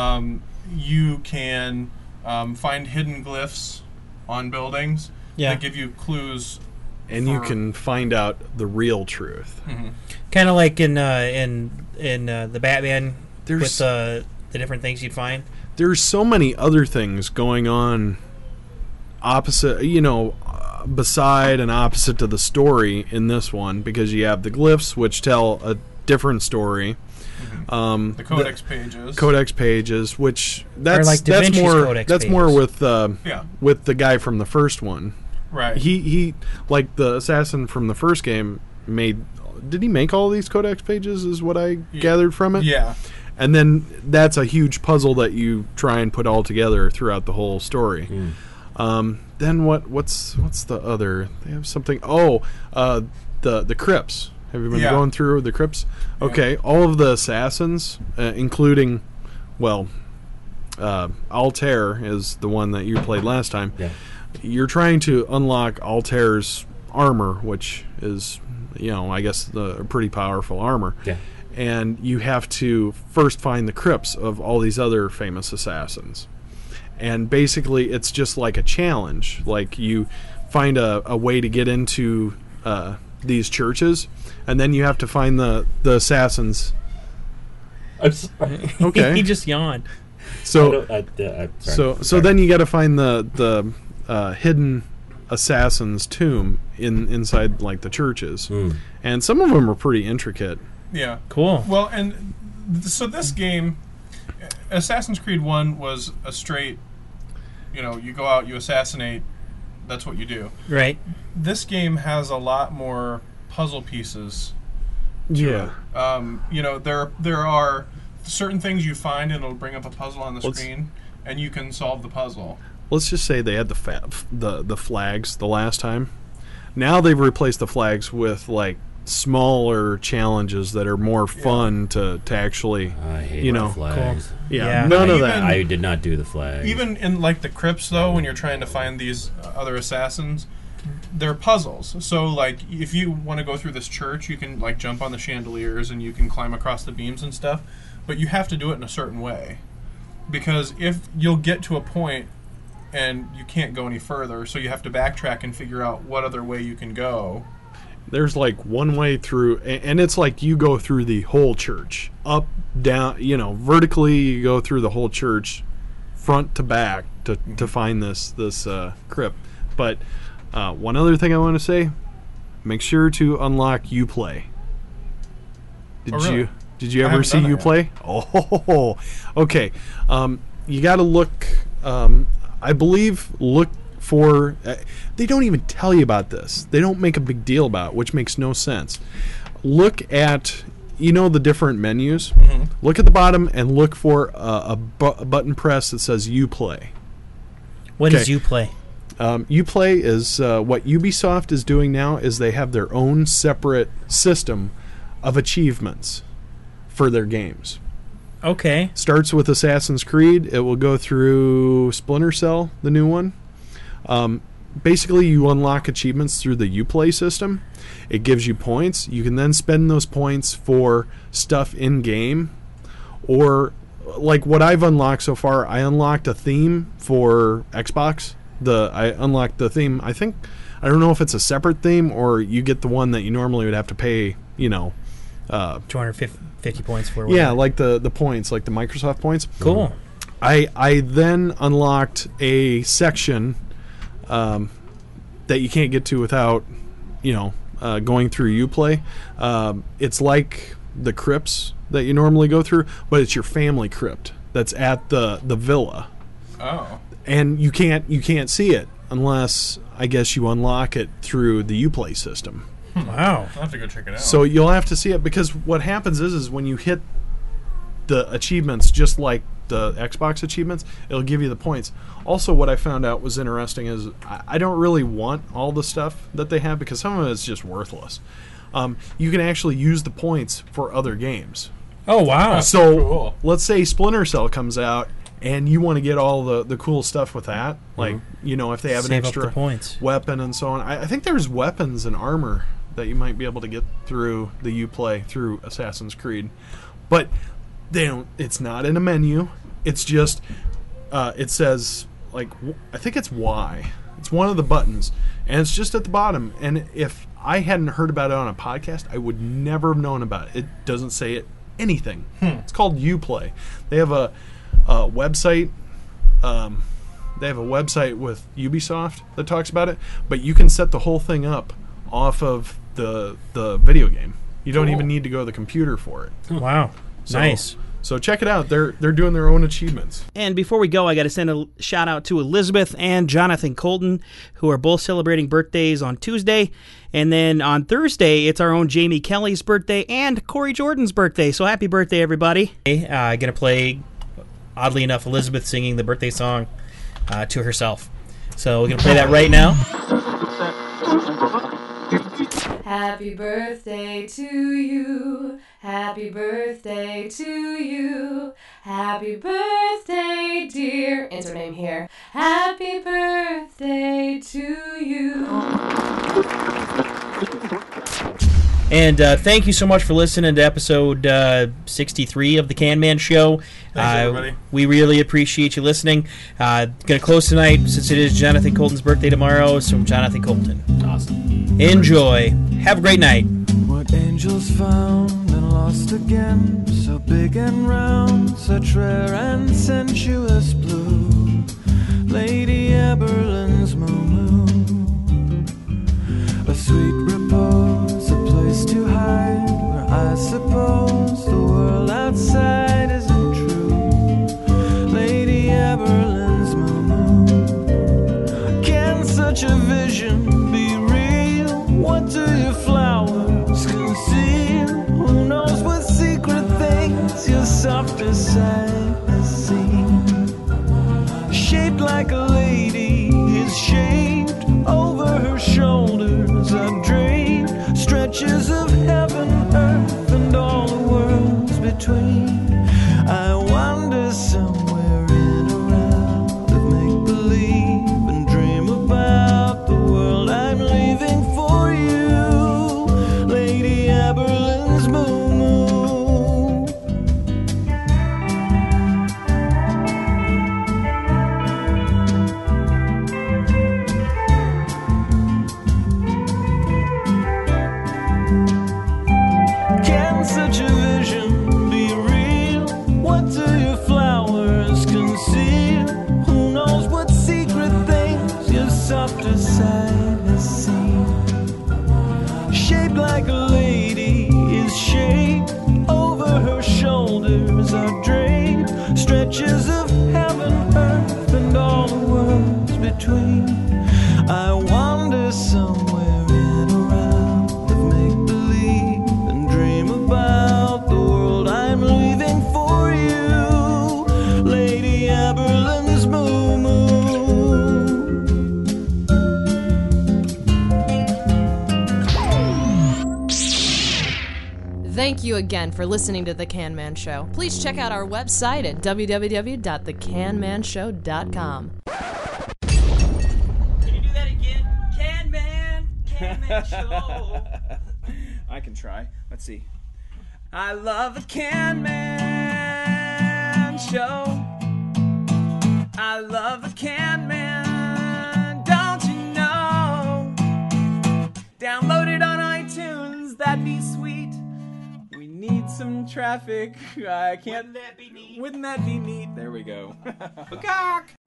you can find hidden glyphs on buildings that give you clues. And you can find out the real truth. Mm-hmm. Kind of like in the Batman There's- with the different things you'd find. There's so many other things going on opposite, beside and opposite to the story in this one, because you have the glyphs, which tell a different story. The codex pages. Codex pages, which that's like Da that's Vinci's more codex that's more pages. with the guy from the first one. Right. He like the assassin from the first game made. Did he make all these codex pages? Is what I gathered from it. Yeah. And then that's a huge puzzle that you try and put all together throughout the whole story. Then what's the other? They have something. Oh, the crypts. Have you been going through the crypts? Okay, all of the assassins, including, Altair is the one that you played last time. Yeah. You're trying to unlock Altair's armor, which is, I guess a pretty powerful armor. Yeah. And you have to first find the crypts of all these other famous assassins. And basically, it's just like a challenge. Like, you find a way to get into these churches, and then you have to find the assassins. I'm sorry. Okay. He just yawned. So, sorry. so then you got to find the hidden assassin's tomb inside like the churches, and some of them are pretty intricate. Yeah. Cool. Well, and so this game, Assassin's Creed 1 was a straight, you go out, you assassinate, that's what you do. Right. This game has a lot more puzzle pieces. Yeah. There are certain things you find and it'll bring up a puzzle on the screen, and you can solve the puzzle. Let's just say they had the flags the last time. Now they've replaced the flags with like smaller challenges that are more fun to actually, I hate you know, flags. Yeah, none of that. I did not do the flags. Even in like the crypts, though, when you're trying to find these other assassins, they're puzzles. So like, if you want to go through this church, you can like jump on the chandeliers and you can climb across the beams and stuff, but you have to do it in a certain way, because if you'll get to a point and you can't go any further, so you have to backtrack and figure out what other way you can go. There's like one way through, and it's like you go through the whole church, up, down, you know, vertically. You go through the whole church, front to back, to find this crypt. But one other thing I want to say: make sure to unlock Uplay. Really? Did you ever see Uplay? Oh, okay. You got to look. I believe look for. They don't even tell you about this. They don't make a big deal about it, which makes no sense. Look at, you know, the different menus. Mm-hmm. Look at the bottom and look for a button press that says Uplay. What is Uplay? Uplay is what Ubisoft is doing now. Is they have their own separate system of achievements for their games. Okay. Starts with Assassin's Creed. It will go through Splinter Cell, the new one. Basically, you unlock achievements through the Uplay system. It gives you points. You can then spend those points for stuff in-game. Or, like what I've unlocked so far, I unlocked a theme for Xbox. I unlocked the theme. I don't know if it's a separate theme or you get the one that you normally would have to pay, you know. 250 points for. Yeah, like the points, like the Microsoft points. Cool. I then unlocked a section that you can't get to without, you know, going through Uplay. It's like the crypts that you normally go through, but it's your family crypt that's at the villa. Oh. And you can't see it unless, I guess, you unlock it through the Uplay system. Wow. I'll have to go check it out. So you'll have to see it, because what happens is when you hit the achievements, just like the Xbox achievements, it'll give you the points. Also, what I found out was interesting is I don't really want all the stuff that they have, because some of it is just worthless. You can actually use the points for other games. Oh, wow. So cool. Let's say Splinter Cell comes out and you want to get all the cool stuff with that, like, you know, if they have Save an up extra the points. weapon and so on. I think there's weapons and armor that you might be able to get through the Uplay through Assassin's Creed, but they don't. It's not in a menu. It's just it says, like, I think it's Y. It's one of the buttons, and it's just at the bottom. And if I hadn't heard about it on a podcast, I would never have known about it. It doesn't say anything. It's called Uplay. They have a website. They have a website with Ubisoft that talks about it, but you can set the whole thing up off of the video game. You don't even need to go to the computer for it. Wow. Nice. So check it out. They're doing their own achievements. And before we go, I got to send a shout out to Elizabeth and Jonathan Colton, who are both celebrating birthdays on Tuesday. And then on Thursday, it's our own Jamie Kelly's birthday and Corey Jordan's birthday. So happy birthday, everybody. I'm going to play, oddly enough, Elizabeth singing the birthday song to herself. So we're going to play that right now. Happy birthday to you. Happy birthday to you. Happy birthday, dear. Enter name here. Happy birthday to you. And thank you so much for listening to episode 63 of the Can Man Show. Thanks, everybody. We really appreciate you listening. Going to close tonight, since it is Jonathan Colton's birthday tomorrow. So Jonathan Colton. Awesome. Enjoy. Have a great night. What angels found and lost again, so big and round, such rare and sensuous blue. Lady Aberlin's moo-moo. A sweet repose, a place to hide, where I suppose the world outside isn't true. Lady Aberlin's moo-moo. Can such a vision be real? What do your flowers conceal? Who knows what secret things your softest sight has seen? Shaped like a lady is shaped over her shoulders. between. I wander somewhere in a round of make-believe and dream about the world I'm leaving for you, Lady Aberlin's Moo Moo. Can such a vision be real? What do your flowers conceal? Who knows what secret things your softer side has seen? Shaped like a lady is shaped. Over her shoulders are draped stretches of heaven, earth, and all the worlds between. I wander somewhere in a round of make-believe and dream about the world I'm leaving for you, Lady Aberlin's Moo Moo. Thank you again for listening to The Can Man Show. Please check out our website at www.thecanmanshow.com. Can you do that again? Can Man Show. I can try. Let's see. I love the Can Man Show. I love the Can Man. Don't you know? Download it on iTunes. That'd be sweet. We need some traffic. I can't. Wouldn't that be neat? Wouldn't that be neat? There we go. Cock.